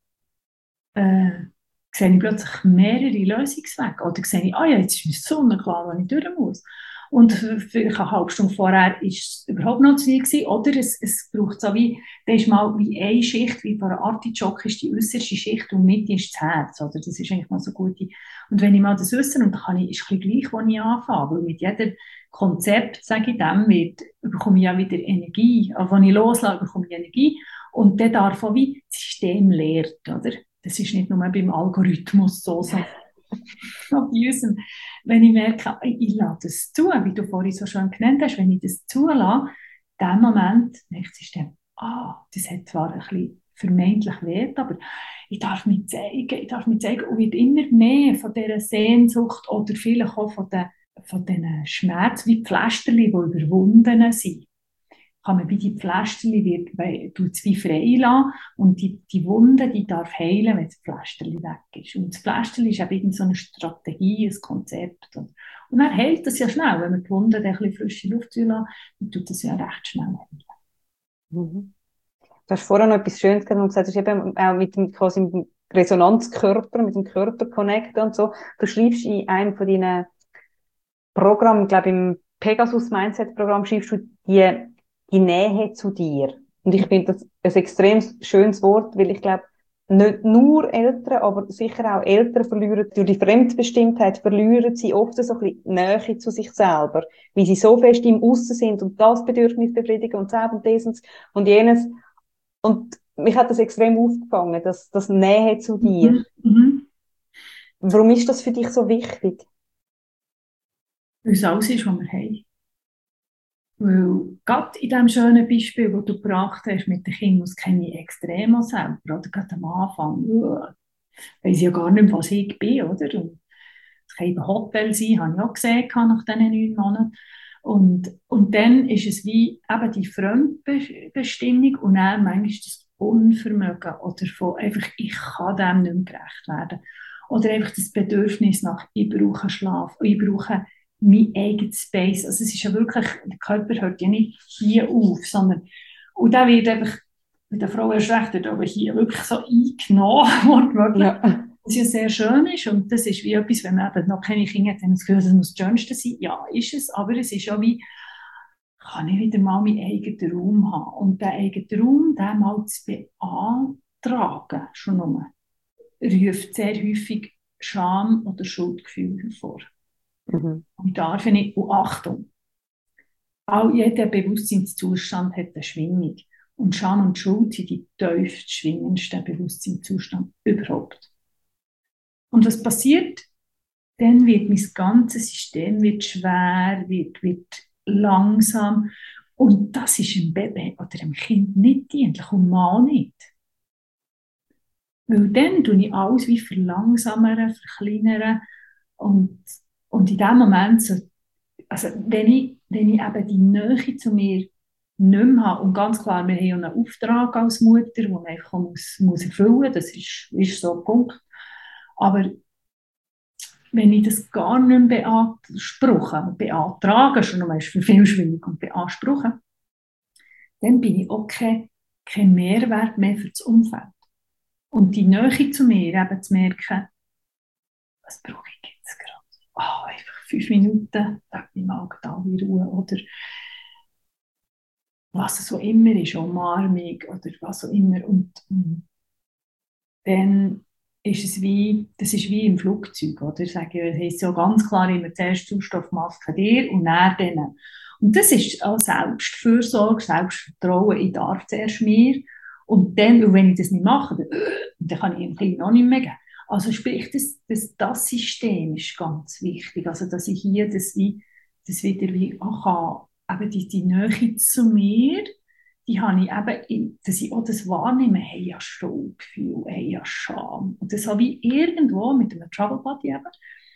sehe ich plötzlich mehrere Lösungswege. Oder sehe ich, ja, jetzt ist mir sonnenklar, wo ich durch muss. Und vielleicht eine halbe Stunde vorher war es überhaupt noch zu viel gewesen. Oder es braucht so wie, da ist mal wie eine Schicht, wie bei einer Artichoke ist die äußerste Schicht und Mitte ist das Herz. Oder? Das ist eigentlich mal so gute. Und wenn ich mal das wüsste, und dann kann ich, ist es ein bisschen gleich, wo ich anfange. Weil mit jedem Konzept, sage ich dem, bekomme ich ja wieder Energie. Aber wenn ich loslasse, bekomme ich Energie. Und dann darf auch wie das System lehrt, oder? Das ist nicht nur beim Algorithmus so, sondern auch bei uns. Wenn ich merke, ich lasse das zu, wie du vorhin so schön genannt hast, wenn ich das zulasse, in dem Moment merkt das System, das hat zwar ein bisschen vermeintlich weh, aber ich darf mich zeigen und wird immer mehr von dieser Sehnsucht oder vielleicht auch von diesen Schmerzen wie Pflasterli, die überwunden sind, kann man bei die Pflasterli wie frei lassen und die Wunde, die darf heilen, wenn das Pflasterli weg ist. Und das Pflasterli ist eben so eine Strategie, ein Konzept. Und dann heilt das ja schnell, wenn man die Wunde ein bisschen frische Luft zulassen, dann tut das ja recht schnell heilen. Mhm. Du hast vorher noch etwas Schönes gesagt, und gesagt, du hast eben auch mit dem, quasi mit dem Resonanzkörper, mit dem Körper connecten und so. Du schreibst in einem von deinen Programmen, ich glaube im Pegasus Mindset Programm, schreibst du die Nähe zu dir. Und ich finde das ein extrem schönes Wort, weil ich glaube, nicht nur Eltern, aber sicher auch Eltern verlieren durch die Fremdbestimmtheit, verlieren sie oft so ein bisschen Nähe zu sich selber, weil sie so fest im Aussen sind und das Bedürfnis befriedigen und das und dieses und jenes. Und mich hat das extrem aufgefangen, das Nähe zu dir. Mhm. Warum ist das für dich so wichtig? Weil es alles ist, was wir haben. Weil gerade in dem schönen Beispiel, das du gebracht hast mit den Kindern, das kenne ich extrem auch selber, oder gerade am Anfang, weiss ich ja gar nicht, was ich bin, oder? Und es kann eben Hotel sein, habe ich auch gesehen nach diesen 9 Monaten. Und dann ist es wie eben die Fremdbestimmung und dann manchmal das Unvermögen oder von einfach, ich kann dem nicht mehr gerecht werden. Oder einfach das Bedürfnis nach, ich brauche Schlaf, ich brauche mein eigenes Space. Also es ist ja wirklich, der Körper hört ja nicht hier auf, sondern, und der wird einfach, mit der Frau erst recht, aber hier wirklich so eingenommen, wortwörtlich. Ja. Was ja sehr schön ist und das ist wie etwas, wenn man eben noch keine Kinder hat, dann das Gefühl, das muss das Schönste sein. Ja, ist es, aber es ist ja wie, kann ich wieder mal meinen eigenen Raum haben und den eigenen Raum, den mal zu beantragen, schon nur, ruft sehr häufig Scham oder Schuldgefühl hervor. Mhm. Und darf ich nicht, und Achtung, auch jeder Bewusstseinszustand hat eine Schwingung und Scham und Schuld sind die tiefst schwingendsten Bewusstseinszustände überhaupt. Und was passiert? Dann wird mein ganzes System wird schwer, wird langsam. Und das ist dem Baby oder dem Kind nicht dienlich und mal nicht. Weil dann tue ich alles wie verlangsamern, verkleinern und in dem Moment, so, also wenn ich eben die Nähe zu mir nicht mehr habe, und ganz klar, wir haben ja einen Auftrag als Mutter, den man einfach muss erfüllen muss, das ist so ein Punkt. Aber wenn ich das gar nicht mehr beantrage, schon einmal ist für viel schwierig und beanspruchen, dann bin ich auch kein Mehrwert mehr für das Umfeld. Und die Nähe zu mir, eben zu merken, was brauche ich jetzt gerade? Einfach 5 Minuten, sag ich mal, da wie Ruhe. Oder was es so immer ist, Umarmung oder was auch immer. Und dann ist es das ist wie im Flugzeug, oder? Es heisst ja ganz klar immer, zuerst Sauerstoffmaske dir und dann denen. Und das ist auch Selbstfürsorge, Selbstvertrauen, ich darf zuerst mir. Und dann, wenn ich das nicht mache, dann kann ich ihm Kind auch nicht mehr geben. Also sprich, das System ist ganz wichtig. Also dass ich hier das wieder wie kann, eben die Nähe zu mir, die habe ich eben, dass ich auch das wahrnehme, hey, ja Schuldgefühl, hey, ja Scham. Und das habe ich irgendwo mit einem Travel Buddy eben,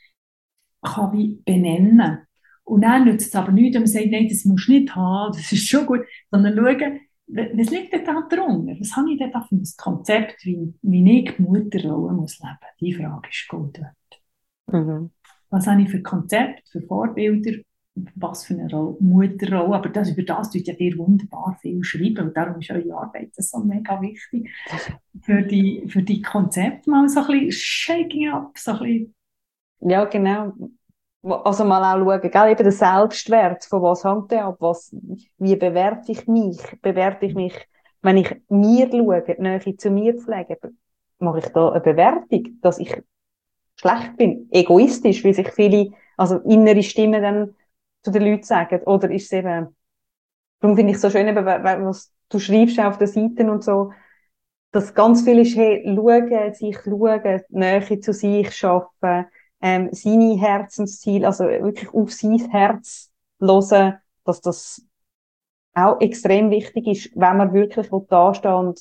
kann ich benennen. Und dann nützt es aber nichts, wenn man sagt, nein, das musst du nicht haben, das ist schon gut, sondern schauen, was liegt denn da drunter? Was habe ich denn da für ein Konzept, wie ich die Mutterrolle muss leben? Die Frage ist gut wert. Mhm. Was habe ich für Konzept, für Vorbilder, was für eine Mutterrolle? Aber über das tut ja dir wunderbar viel schreiben und darum ist eure Arbeit so mega wichtig. Für die Konzepte mal so ein bisschen shaking up, so ein bisschen. Ja, genau. Also mal auch schauen, gell, eben der Selbstwert, von was hängt der ab, wie bewerte ich mich? Bewerte ich mich, wenn ich mir schaue, die Nähe zu mir pflege, mache ich da eine Bewertung, dass ich schlecht bin, egoistisch, wie sich viele, also innere Stimmen dann zu den Leuten sagen, oder ist es eben, darum finde ich es so schön, eben, was du schreibst auf den Seiten und so, dass ganz viel ist, hey, sich schauen, Nähe zu sich schaffen, seine Herzensziele, also wirklich auf sein Herz hören, dass das auch extrem wichtig ist, wenn man wirklich dastehen und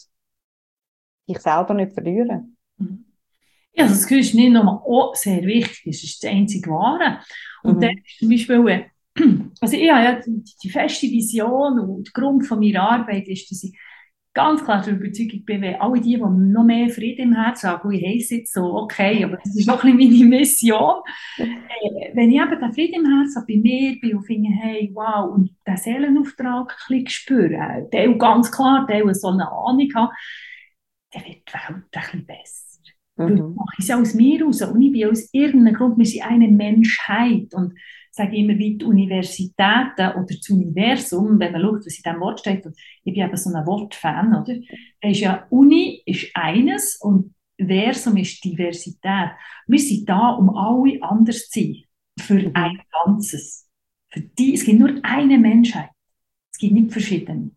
sich selber nicht verlieren. Ja, also das Gefühl ist nicht nur auch sehr wichtig, es ist das einzige Wahre. Und dann ist zum Beispiel, also ich habe ja die feste Vision und der Grund von meiner Arbeit ist, dass ich ganz klar der Überzeugung bin, wenn alle die noch mehr Frieden im Herzen haben, und ich heisse jetzt so, okay, aber das ist auch ein bisschen meine Mission, wenn ich eben den Frieden im Herzen bei mir bin und finde, hey, wow, und den Seelenauftrag ein bisschen spüren, der ganz klar, der so eine Ahnung hat, dann wird die Welt ein bisschen besser. Weil ich mache es aus mir raus und ich bin aus irgendeinem Grund, wir sind eine Menschheit und sage immer wie die Universitäten oder das Universum, wenn man schaut, was in diesem Wort steht, und ich bin eben so ein Wortfan, oder? Da ist ja Uni ist eines und Versum ist Diversität. Wir sind da, um alle anders zu sein, für ein Ganzes. Es gibt nur eine Menschheit, es gibt nicht verschiedene.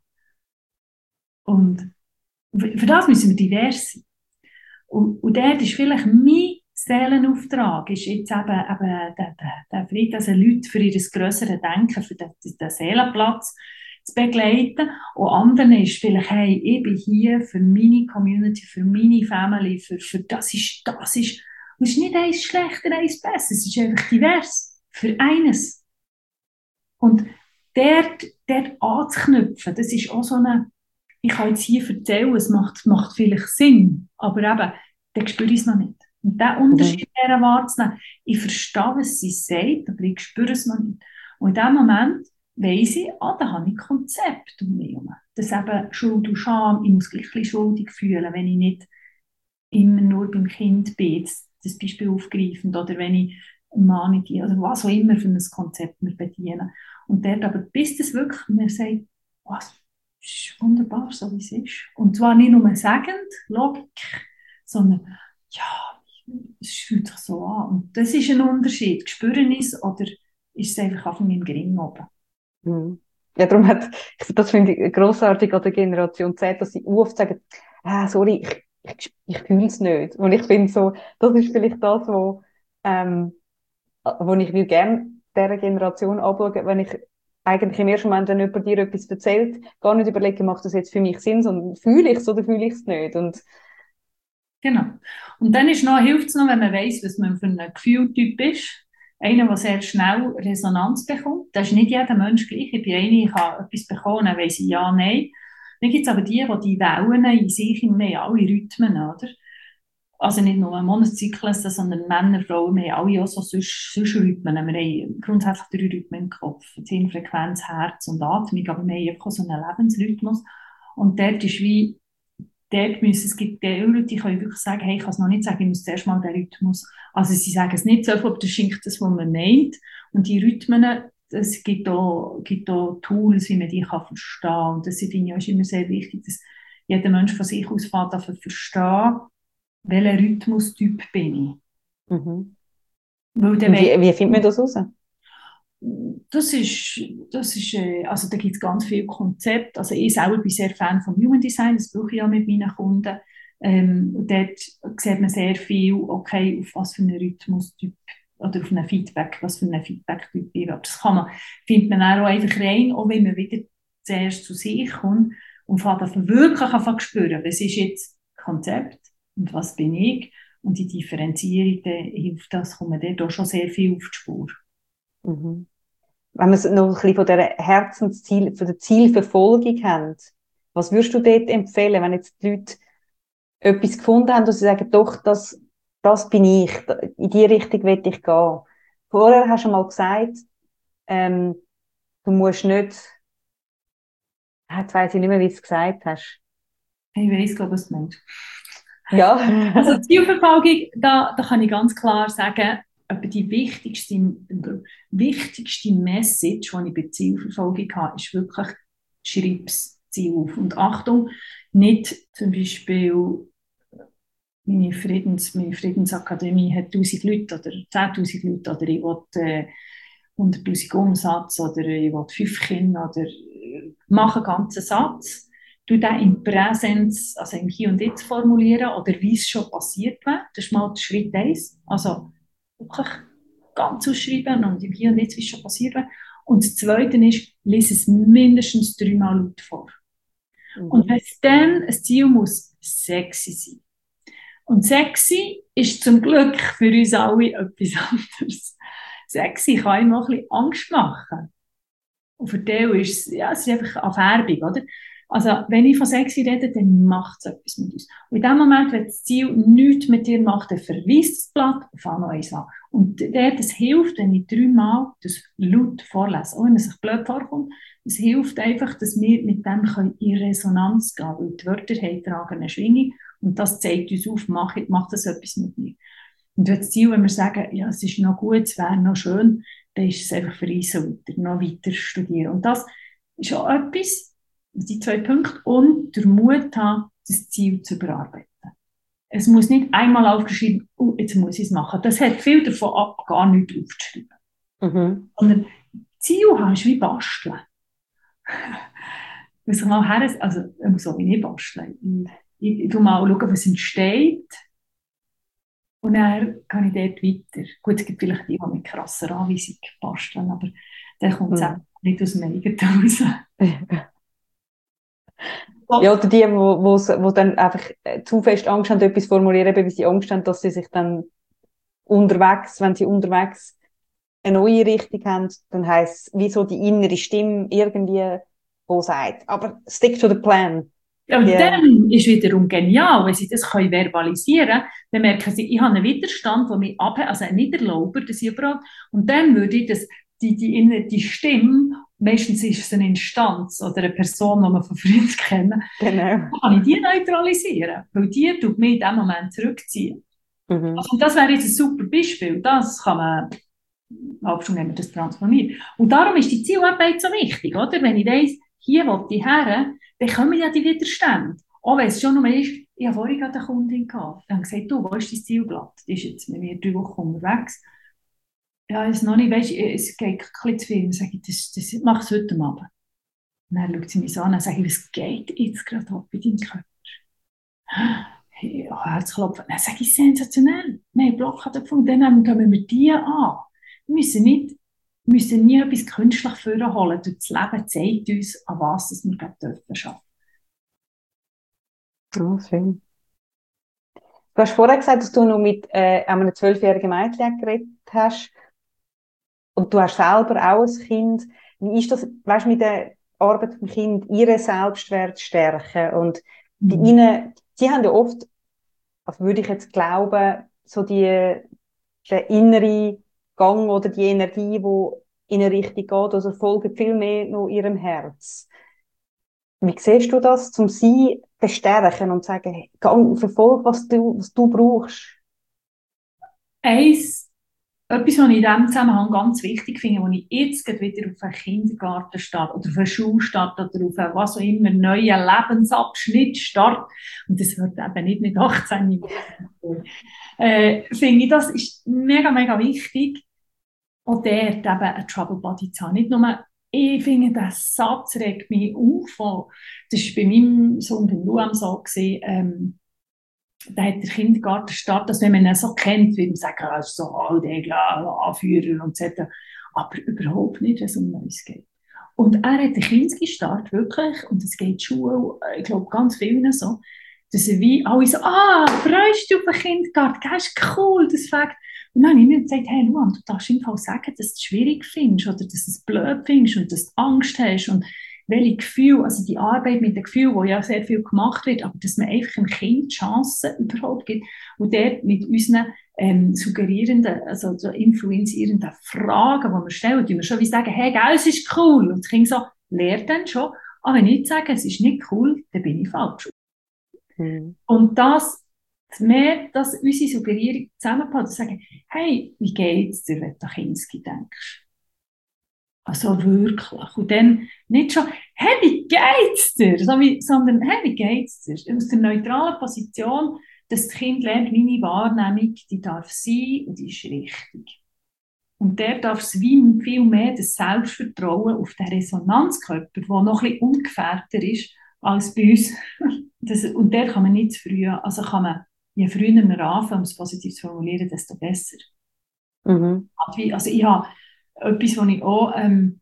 Und für das müssen wir divers sein. Und dort ist vielleicht mein Seelenauftrag, ist jetzt eben der Frieden, also Leute für ihr grösseres Denken, für den Seelenplatz zu begleiten. Und anderen ist vielleicht, hey, ich bin hier für meine Community, für meine Family, für das ist. Und es ist nicht eins schlechter, eins besser, es ist einfach divers, für eines. Und dort anzuknüpfen, das ist auch so eine, ich kann jetzt hier erzählen, es macht vielleicht Sinn, aber eben, dann spüre ich es noch nicht. Und diesen Unterschied wahrzunehmen, ich verstehe, was sie sagt, aber ich spüre es noch nicht. Und in dem Moment weiss ich, da habe ich ein Konzept um mich herum. Das eben Schuld und Scham, ich muss gleich ein bisschen schuldig fühlen, wenn ich nicht immer nur beim Kind bin, das Beispiel aufgreifend, oder wenn ich einen Mann nicht, oder was auch immer für ein Konzept wir bedienen. Und dort aber, bis das wirklich mir sagt, was, das ist wunderbar, so wie es ist. Und zwar nicht nur sagend, Logik, sondern, ja, es fühlt sich so an. Und das ist ein Unterschied. Spüren es oder ist es einfach auf meinem Gring oben? Ja, darum das finde ich grossartig an der Generation Z, dass sie oft sagen, sorry, ich fühle es nicht. Und ich finde so, das ist vielleicht das, wo ich will gerne dieser Generation anschauen, wenn ich eigentlich im ersten Moment, wenn jemand dir etwas erzählt, gar nicht überlegen, macht das jetzt für mich Sinn, sondern fühle ich es oder fühle ich es nicht. Und Genau. Und dann hilft es noch, wenn man weiss, was man für ein Gefühltyp ist. Einer, der sehr schnell Resonanz bekommt. Das ist nicht jeder Mensch gleich. Ich bin eine, ich kann etwas bekommen, dann weiss ich ja, nein. Dann gibt es aber die Wellen in sich, wir haben alle Rhythmen, oder? Also nicht nur Monatszyklus, sondern Männer, Frauen, wir haben alle auch so sonst Rhythmen. Wir haben grundsätzlich 3 Rhythmen im Kopf. Frequenz, Herz und Atmung, aber wir haben einfach auch so einen Lebensrhythmus. Und dort ist wie es gibt Leute, die können wirklich sagen, hey, ich kann es noch nicht sagen, ich muss zuerst mal den Rhythmus, also sie sagen es nicht so, aber das schinkt das, was man meint. Und die Rhythmen, es gibt auch Tools, wie man die kann verstehen kann. Und das finde ich ist immer sehr wichtig, dass jeder Mensch von sich aus fängt an zu verstehen, welcher Rhythmustyp bin ich. mhm. Weil Und wie findet man das raus? Also da gibt es ganz viele Konzepte. Also ich selber bin sehr Fan vom Human Design, das brauche ich auch mit meinen Kunden. Und dort sieht man sehr viel, okay, auf was für einen Rhythmustyp oder auf einen Feedback, was für einen Feedback-Typ ich habe. Findet man auch einfach rein, auch wenn man wieder zuerst zu sich kommt und fängt an wirklich an zu spüren, was ist jetzt das Konzept und was bin ich. Und die Differenzierung, dann hilft das, kommt man dort auch schon sehr viel auf die Spur. Mhm. Wenn wir es noch ein bisschen von von der Zielverfolgung haben, was würdest du dort empfehlen, wenn jetzt die Leute etwas gefunden haben und sie sagen, doch, das bin ich, in die Richtung will ich gehen. Vorher hast du mal gesagt, du musst nicht, jetzt weiss ich nicht mehr, wie du es gesagt hast. Ich weiss, glaube ich, was du meinst. Ja. Also Zielverfolgung, da kann ich ganz klar sagen, aber die wichtigste Message, die ich bei Zielverfolgung habe, ist wirklich, schreib das Ziel auf. Und Achtung, nicht zum Beispiel meine Friedensakademie hat 1000 Leute oder 10.000 Leute oder ich will 100.000 Umsatz oder ich will 5 Kinder oder mache einen ganzen Satz. Du den in Präsenz, also im Hier und Jetzt formulieren oder wie es schon passiert wäre. Das ist mal Schritt 1. Also wirklich ganz ausschreiben und im Hier und Jetzt, wie es schon passiert wäre. Und das Zweite ist, lese es mindestens 3-mal laut vor. Und dann ein Ziel muss sexy sein. Und sexy ist zum Glück für uns alle etwas anderes. Sexy kann ihm auch ein bisschen Angst machen. Und für die ist es ist einfach eine Färbung, oder? Also, wenn ich von sexy rede, dann macht es etwas mit uns. Und in dem Moment, wenn das Ziel nichts mit dir macht, dann verweist das Blatt und fang noch eins an. Und das hilft, wenn ich 3-mal das laut vorlese. Auch wenn es sich blöd vorkommt, es hilft einfach, dass wir mit dem in Resonanz gehen können. Weil die Wörter haben tragen eine Schwingung und das zeigt uns auf, macht das etwas mit mir. Und wenn das Ziel, wenn wir sagen, ja, es ist noch gut, es wäre noch schön, dann ist es einfach für uns so noch weiter studieren. Und das ist auch etwas, die 2 Punkte, und der Mut haben, das Ziel zu überarbeiten. Es muss nicht einmal aufgeschrieben, jetzt muss ich es machen. Das hat viel davon ab, gar nichts aufzuschreiben. Mhm. Sondern Ziel haben ist wie basteln. Ich mal also so wie ich basteln. Ich schaue mal, was entsteht. Und dann kann ich dort weiter. Gut, es gibt vielleicht die, die mit krasser Anweisung basteln, aber dann kommt es nicht aus dem eigenen raus. Ja, oder die, wo dann einfach zu fest Angst haben, etwas formulieren, eben, weil sie Angst haben, dass sie sich dann wenn sie unterwegs eine neue Richtung haben, dann heisst es, wie so die innere Stimme irgendwie, die sagt, aber stick to the plan. Ja, und dann ist wiederum genial, wenn sie das verbalisieren können, dann merken sie, ich habe einen Widerstand, der mich abhält, also einen Niederlauber, das überhaupt, und dann würde ich die Stimme, meistens ist es eine Instanz oder eine Person, die man von früher kennen, genau. kann ich die neutralisieren, weil die tut mich in dem Moment zurückziehen. Mhm. Also, und das wäre jetzt ein super Beispiel, das kann man Hauptschule nehmen, das transformieren. Und darum ist die Zielarbeit so wichtig, oder? Wenn ich weiss, hier will ich her, dann kommen ja die Widerstände. Auch wenn es schon noch ist, ich habe vorhin eine Kundin gehabt, die hat gesagt, du, wo ist dein Zielblatt? Die ist jetzt mit mir 3 Wochen unterwegs. Ja, es noch nicht, weißt, es geht ein bisschen zu viel. Dann sage ich, das mach es heute Abend. Und dann schaut sie mich so an und sage ich, was geht jetzt gerade ab in deinem Körper? Hey, ja, Herzklopfen. Dann sage ich, sensationell. Wir haben Blockade gefunden, dann gehen wir die an. Wir müssen nie etwas künstlich vorholen. Das Leben zeigt uns, an was wir gerade arbeiten. Ja, schön. Du hast vorher gesagt, dass du noch mit einem 12-jährigen Mädchen geredet hast. Und du hast selber auch ein Kind. Wie ist das, weißt, mit der Arbeit mit dem Kind, ihre Selbstwert stärken? Und bei ihnen, sie haben ja oft, also würde ich jetzt glauben, so der innere Gang oder die Energie, die in eine Richtung geht, also folgt viel mehr noch ihrem Herz. Wie siehst du das, um sie bestärken und sagen, hey, gang, verfolg, was du brauchst? Etwas, was ich in diesem Zusammenhang ganz wichtig finde, wenn ich jetzt wieder auf einen Kindergarten starte oder auf eine Schule starte oder auf einen was auch immer neuen Lebensabschnitt starte, und das wird eben nicht mit 18 finde ich, das ist mega, mega wichtig, auch dort eben einen Trouble Buddy zu haben. Nicht nur, ich finde, der Satz regt mich auf. Das war bei meinem Sohn, beim Luam, so gewesen, da hat der Kindergarten gestartet, dass wenn man ihn so kennt, würde man sagen, er ist so alt, Anführer und so. Aber überhaupt nicht, wenn es um Neues geht. Und er hat den Kinski-Start wirklich, und es geht Schule, ich glaube, ganz vielen so, dass er wie alle so, freust du auf den Kindergarten, das ist cool, das fängt. Und dann habe ich mir gesagt, hey Luan, du darfst im Fall sagen, dass du es schwierig findest oder dass du es blöd findest und dass du Angst hast und welche Gefühle, also die Arbeit mit den Gefühlen, wo ja sehr viel gemacht wird, aber dass man einfach dem Kind Chancen überhaupt gibt und dort mit unseren suggerierenden, also so influenzierenden Fragen, die wir stellen, die wir schon wie sagen, hey, gell, es ist cool. Und das Kind so, lehrt dann schon. Aber wenn ich sage, es ist nicht cool, dann bin ich falsch. Und das, mehr, dass unsere Suggerierung zusammenpasst, und sagen, hey, wie geht's dir, wenn du an Kinski denkst? Also wirklich. Und dann nicht schon, hey, wie geht's dir? Sondern, hey, wie geht's dir? Aus der neutralen Position, dass das Kind lernt, meine Wahrnehmung, die darf sein und die ist richtig. Und der darf es wie viel mehr das Selbstvertrauen auf den Resonanzkörper, der noch ein bisschen ungefährdeter ist als bei uns. Und der kann man nicht zu früh, also kann man, je früher wir anfangen, um es positiv zu formulieren, desto besser. Also ich habe etwas, was ich auch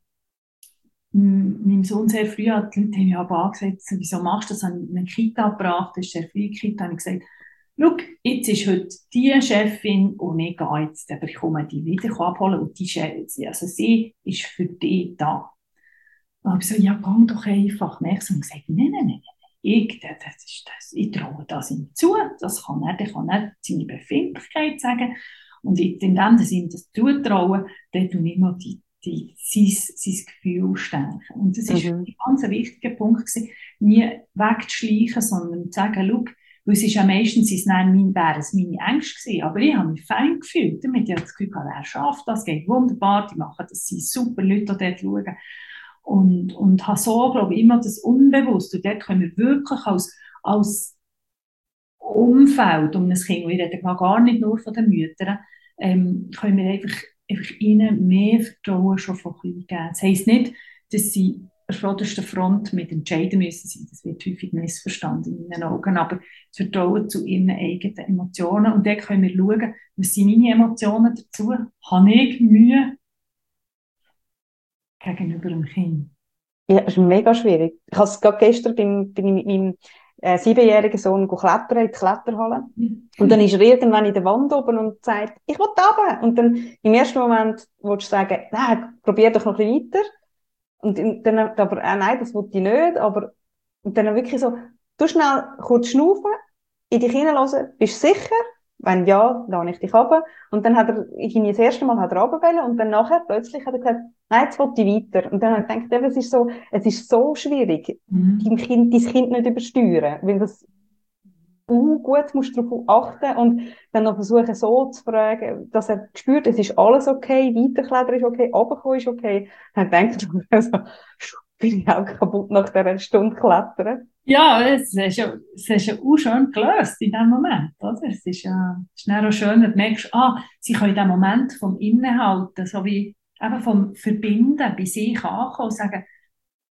meinem Sohn sehr früh hat, die Leute haben mir aber gesagt, wieso machst du das? Habe ich eine Kita gebracht, das ist sehr früh Kita, habe ich gesagt, schau, jetzt ist heute die Chefin und ich gehe jetzt, aber ich komme die wieder abholen und die Chefin, also sie ist für dich da. Und habe ich so, ja, gang doch einfach. Und ich habe gesagt, nein, ich traue das ihm zu, das kann er, der kann er seine Befindlichkeit sagen. Und indem dass ich ihm das zutraue, dann tue ich noch sein Gefühl stärken. Und das ist ein ganz wichtiger Punkt gewesen, nie wegzuschleichen, sondern zu sagen, schau, weil es ist ja meistens wären es meine Ängste gewesen, aber ich habe mich fein gefühlt, damit ich das Gefühl habe, er schafft das, geht wunderbar, die machen das, sind super Leute, die dort schauen. Und habe so, glaube ich, immer das Unbewusste. Und dort können wir wirklich als Umfeld um ein Kind, und ich rede gar nicht nur von den Müttern, können wir einfach ihnen mehr Vertrauen schon von klein geben. Das heisst nicht, dass sie an vorderster Front mit entscheiden müssen sein. Das wird häufig missverstanden in meinen Augen. Aber das Vertrauen zu ihren eigenen Emotionen. Und dann können wir schauen, was sind meine Emotionen dazu? Habe ich Mühe gegenüber dem Kind? Ja, das ist mega schwierig. Ich habe es gerade gestern bin ich mit meinem 7-jährigen Sohn klettern in die Kletterhalle. Und dann ist er irgendwann in der Wand oben und sagt, ich will runter. Und dann im ersten Moment willst du sagen, nein, probier doch noch ein bisschen weiter. Und dann aber, nein, das will ich nicht. Aber und dann wirklich so, du schnell kurz schnaufen, in dich hineinhören, bist du sicher? Wenn ja, lasse ich dich runter. Und dann hat er, das erste Mal hat er runtergefallen und dann nachher plötzlich hat er gesagt, nein, jetzt will ich weiter. Und dann habe ich gedacht, es ist so schwierig, dein Kind nicht übersteuern, weil das gut musst du darauf achten und dann noch versuchen so zu fragen, dass er spürt, es ist alles okay, weiterklettern ist okay, runterkommen ist okay. Dann denkt er, also, bin ich auch kaputt nach dieser Stunde klettern. Ja, es ist ja auch schön gelöst in dem Moment, oder? Es ist ja auch schön, du merkst, sie können in dem Moment vom Innehalten, so wie eben vom Verbinden bei sich ankommen und sagen,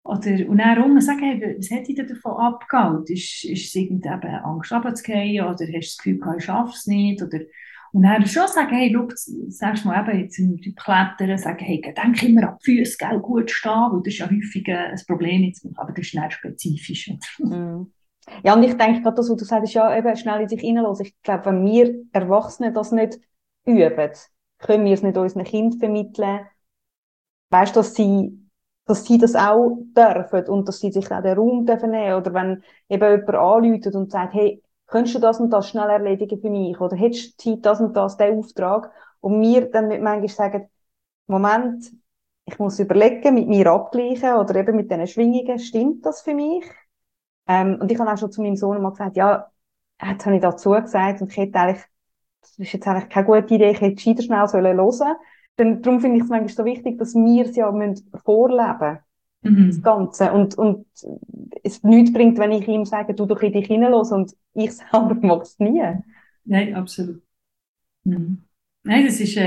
Und dann unten sagen, hey, was hat dich denn davon abgehalten? Ist es irgendwie eben Angst runterzugehen oder hast du das Gefühl, ich schaffe es nicht? Und dann schon sagen, hey, schau, sagst du mal eben jetzt im Klettern, sagen, hey, denk immer an die Füße, gell, gut stehen, weil das ist ja häufig ein Problem jetzt, aber das ist nicht spezifisch. Ja, und ich denke gerade das, was du sagst, ja, eben schnell in sich hineinlassen. Ich glaube, wenn wir Erwachsene das nicht üben, können wir es nicht unseren Kindern vermitteln, weißt du, dass sie das auch dürfen und dass sie sich auch den Raum dürfen nehmen. Oder wenn eben jemand anruft und sagt, hey, könntest du das und das schnell erledigen für mich? Oder hättest du Zeit, das und das, den Auftrag? Und wir dann nicht manchmal sagen, Moment, ich muss überlegen, mit mir abgleichen oder eben mit diesen Schwingungen, stimmt das für mich? Und ich habe auch schon zu meinem Sohn mal gesagt, ja, jetzt habe ich dazu gesagt und ich hätte eigentlich, das ist jetzt eigentlich keine gute Idee, ich hätte gescheiter schnell hören sollen. Darum finde ich es manchmal so wichtig, dass wir es ja vorleben müssen, das Ganze. Und es nichts bringt, wenn ich ihm sage, du doch in dich hineinlassen und ich selber mache es nie. Nein, absolut. Nein, das ist,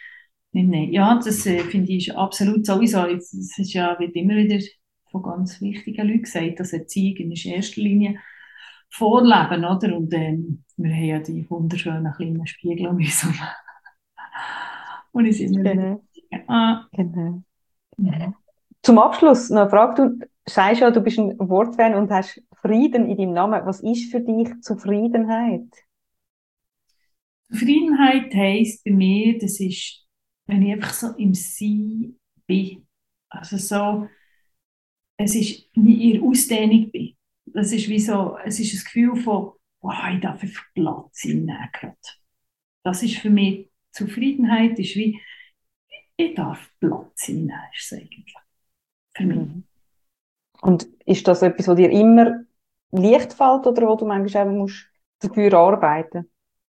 ja, das finde ich absolut sowieso. Das ist ja, wird immer wieder von ganz wichtigen Leuten gesagt, dass Erziehung in erster Linie vorleben, oder? Und wir haben ja die wunderschönen kleinen Spiegel um uns herum. Und ich immer genau. Genau. Ja. Zum Abschluss noch eine Frage. Du sagst ja, du bist ein Wortfan und hast Frieden in deinem Namen. Was ist für dich Zufriedenheit? Zufriedenheit heisst bei mir, das ist, wenn ich einfach so im Sein bin. Also so, es ist nie in Ausdehnung bin. Das ist wie so, es ist ein Gefühl von, wow, ich darf einfach Platz einnehmen gerade. Das ist für mich, Zufriedenheit ist wie, ich darf Platz einnehmen, ist es eigentlich. Für mich. Und ist das etwas, was dir immer leicht fällt oder wo du manchmal auch musst dafür arbeiten?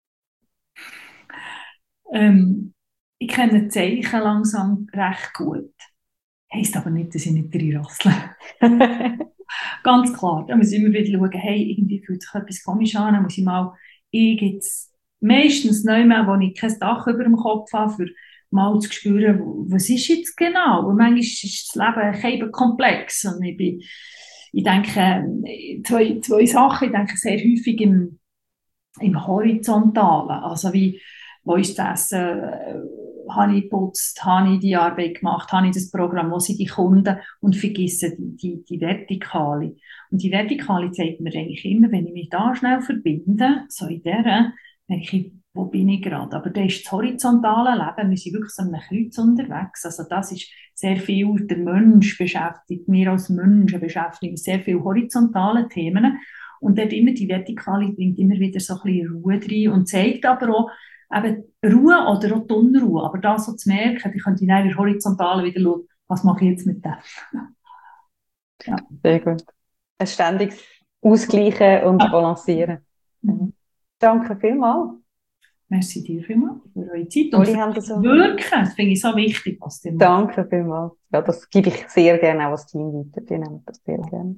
Ich kenne die Zeichen langsam recht gut. Heisst aber nicht, dass ich nicht reinrassle. Ganz klar, da muss ich immer wieder schauen, hey, irgendwie fühlt sich etwas komisch an, dann muss ich mal, jetzt meistens neu mehr, wo ich kein Dach über dem Kopf habe, für mal zu spüren, was ist jetzt genau? Und manchmal ist das Leben eben komplex. Und ich denke, zwei Sachen, ich denke sehr häufig im Horizontalen, also wie, wo ist das habe ich geputzt, habe ich die Arbeit gemacht, habe ich das Programm, wo sind die Kunden und vergesse die Vertikale. Und die Vertikale zeigt mir eigentlich immer, wenn ich mich da schnell verbinde, so in der, denke ich, wo bin ich gerade? Aber das ist das horizontale Leben, wir sind wirklich so einem Kreuz unterwegs. Also das ist sehr viel, der Mensch beschäftigt, wir als Menschen beschäftigen sehr viele horizontale Themen. Und dort immer die Vertikale bringt immer wieder so ein bisschen Ruhe rein und zeigt aber auch, eben Ruhe oder auch die Unruhe. Aber das so zu merken, ich könnte in der Horizontalen wieder schauen, was mache ich jetzt mit dem? Ja. Sehr gut. Ein ständiges Ausgleichen und Balancieren. Danke vielmals. Merci dir vielmals für eure Zeit. Und für Wirken, das finde ich so wichtig, was ihr macht. Danke vielmals. Ja, das gebe ich sehr gerne auch als Team weiter. Die nehmen das sehr gerne.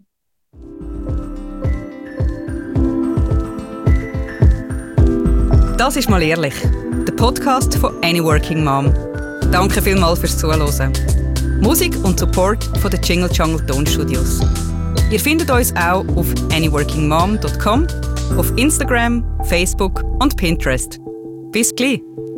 Das ist «Mal ehrlich», der Podcast von Any Working Mom. Danke vielmals fürs Zuhören. Musik und Support von den Jingle Jungle Tonstudios. Ihr findet uns auch auf anyworkingmom.com, auf Instagram, Facebook und Pinterest. Bis gleich!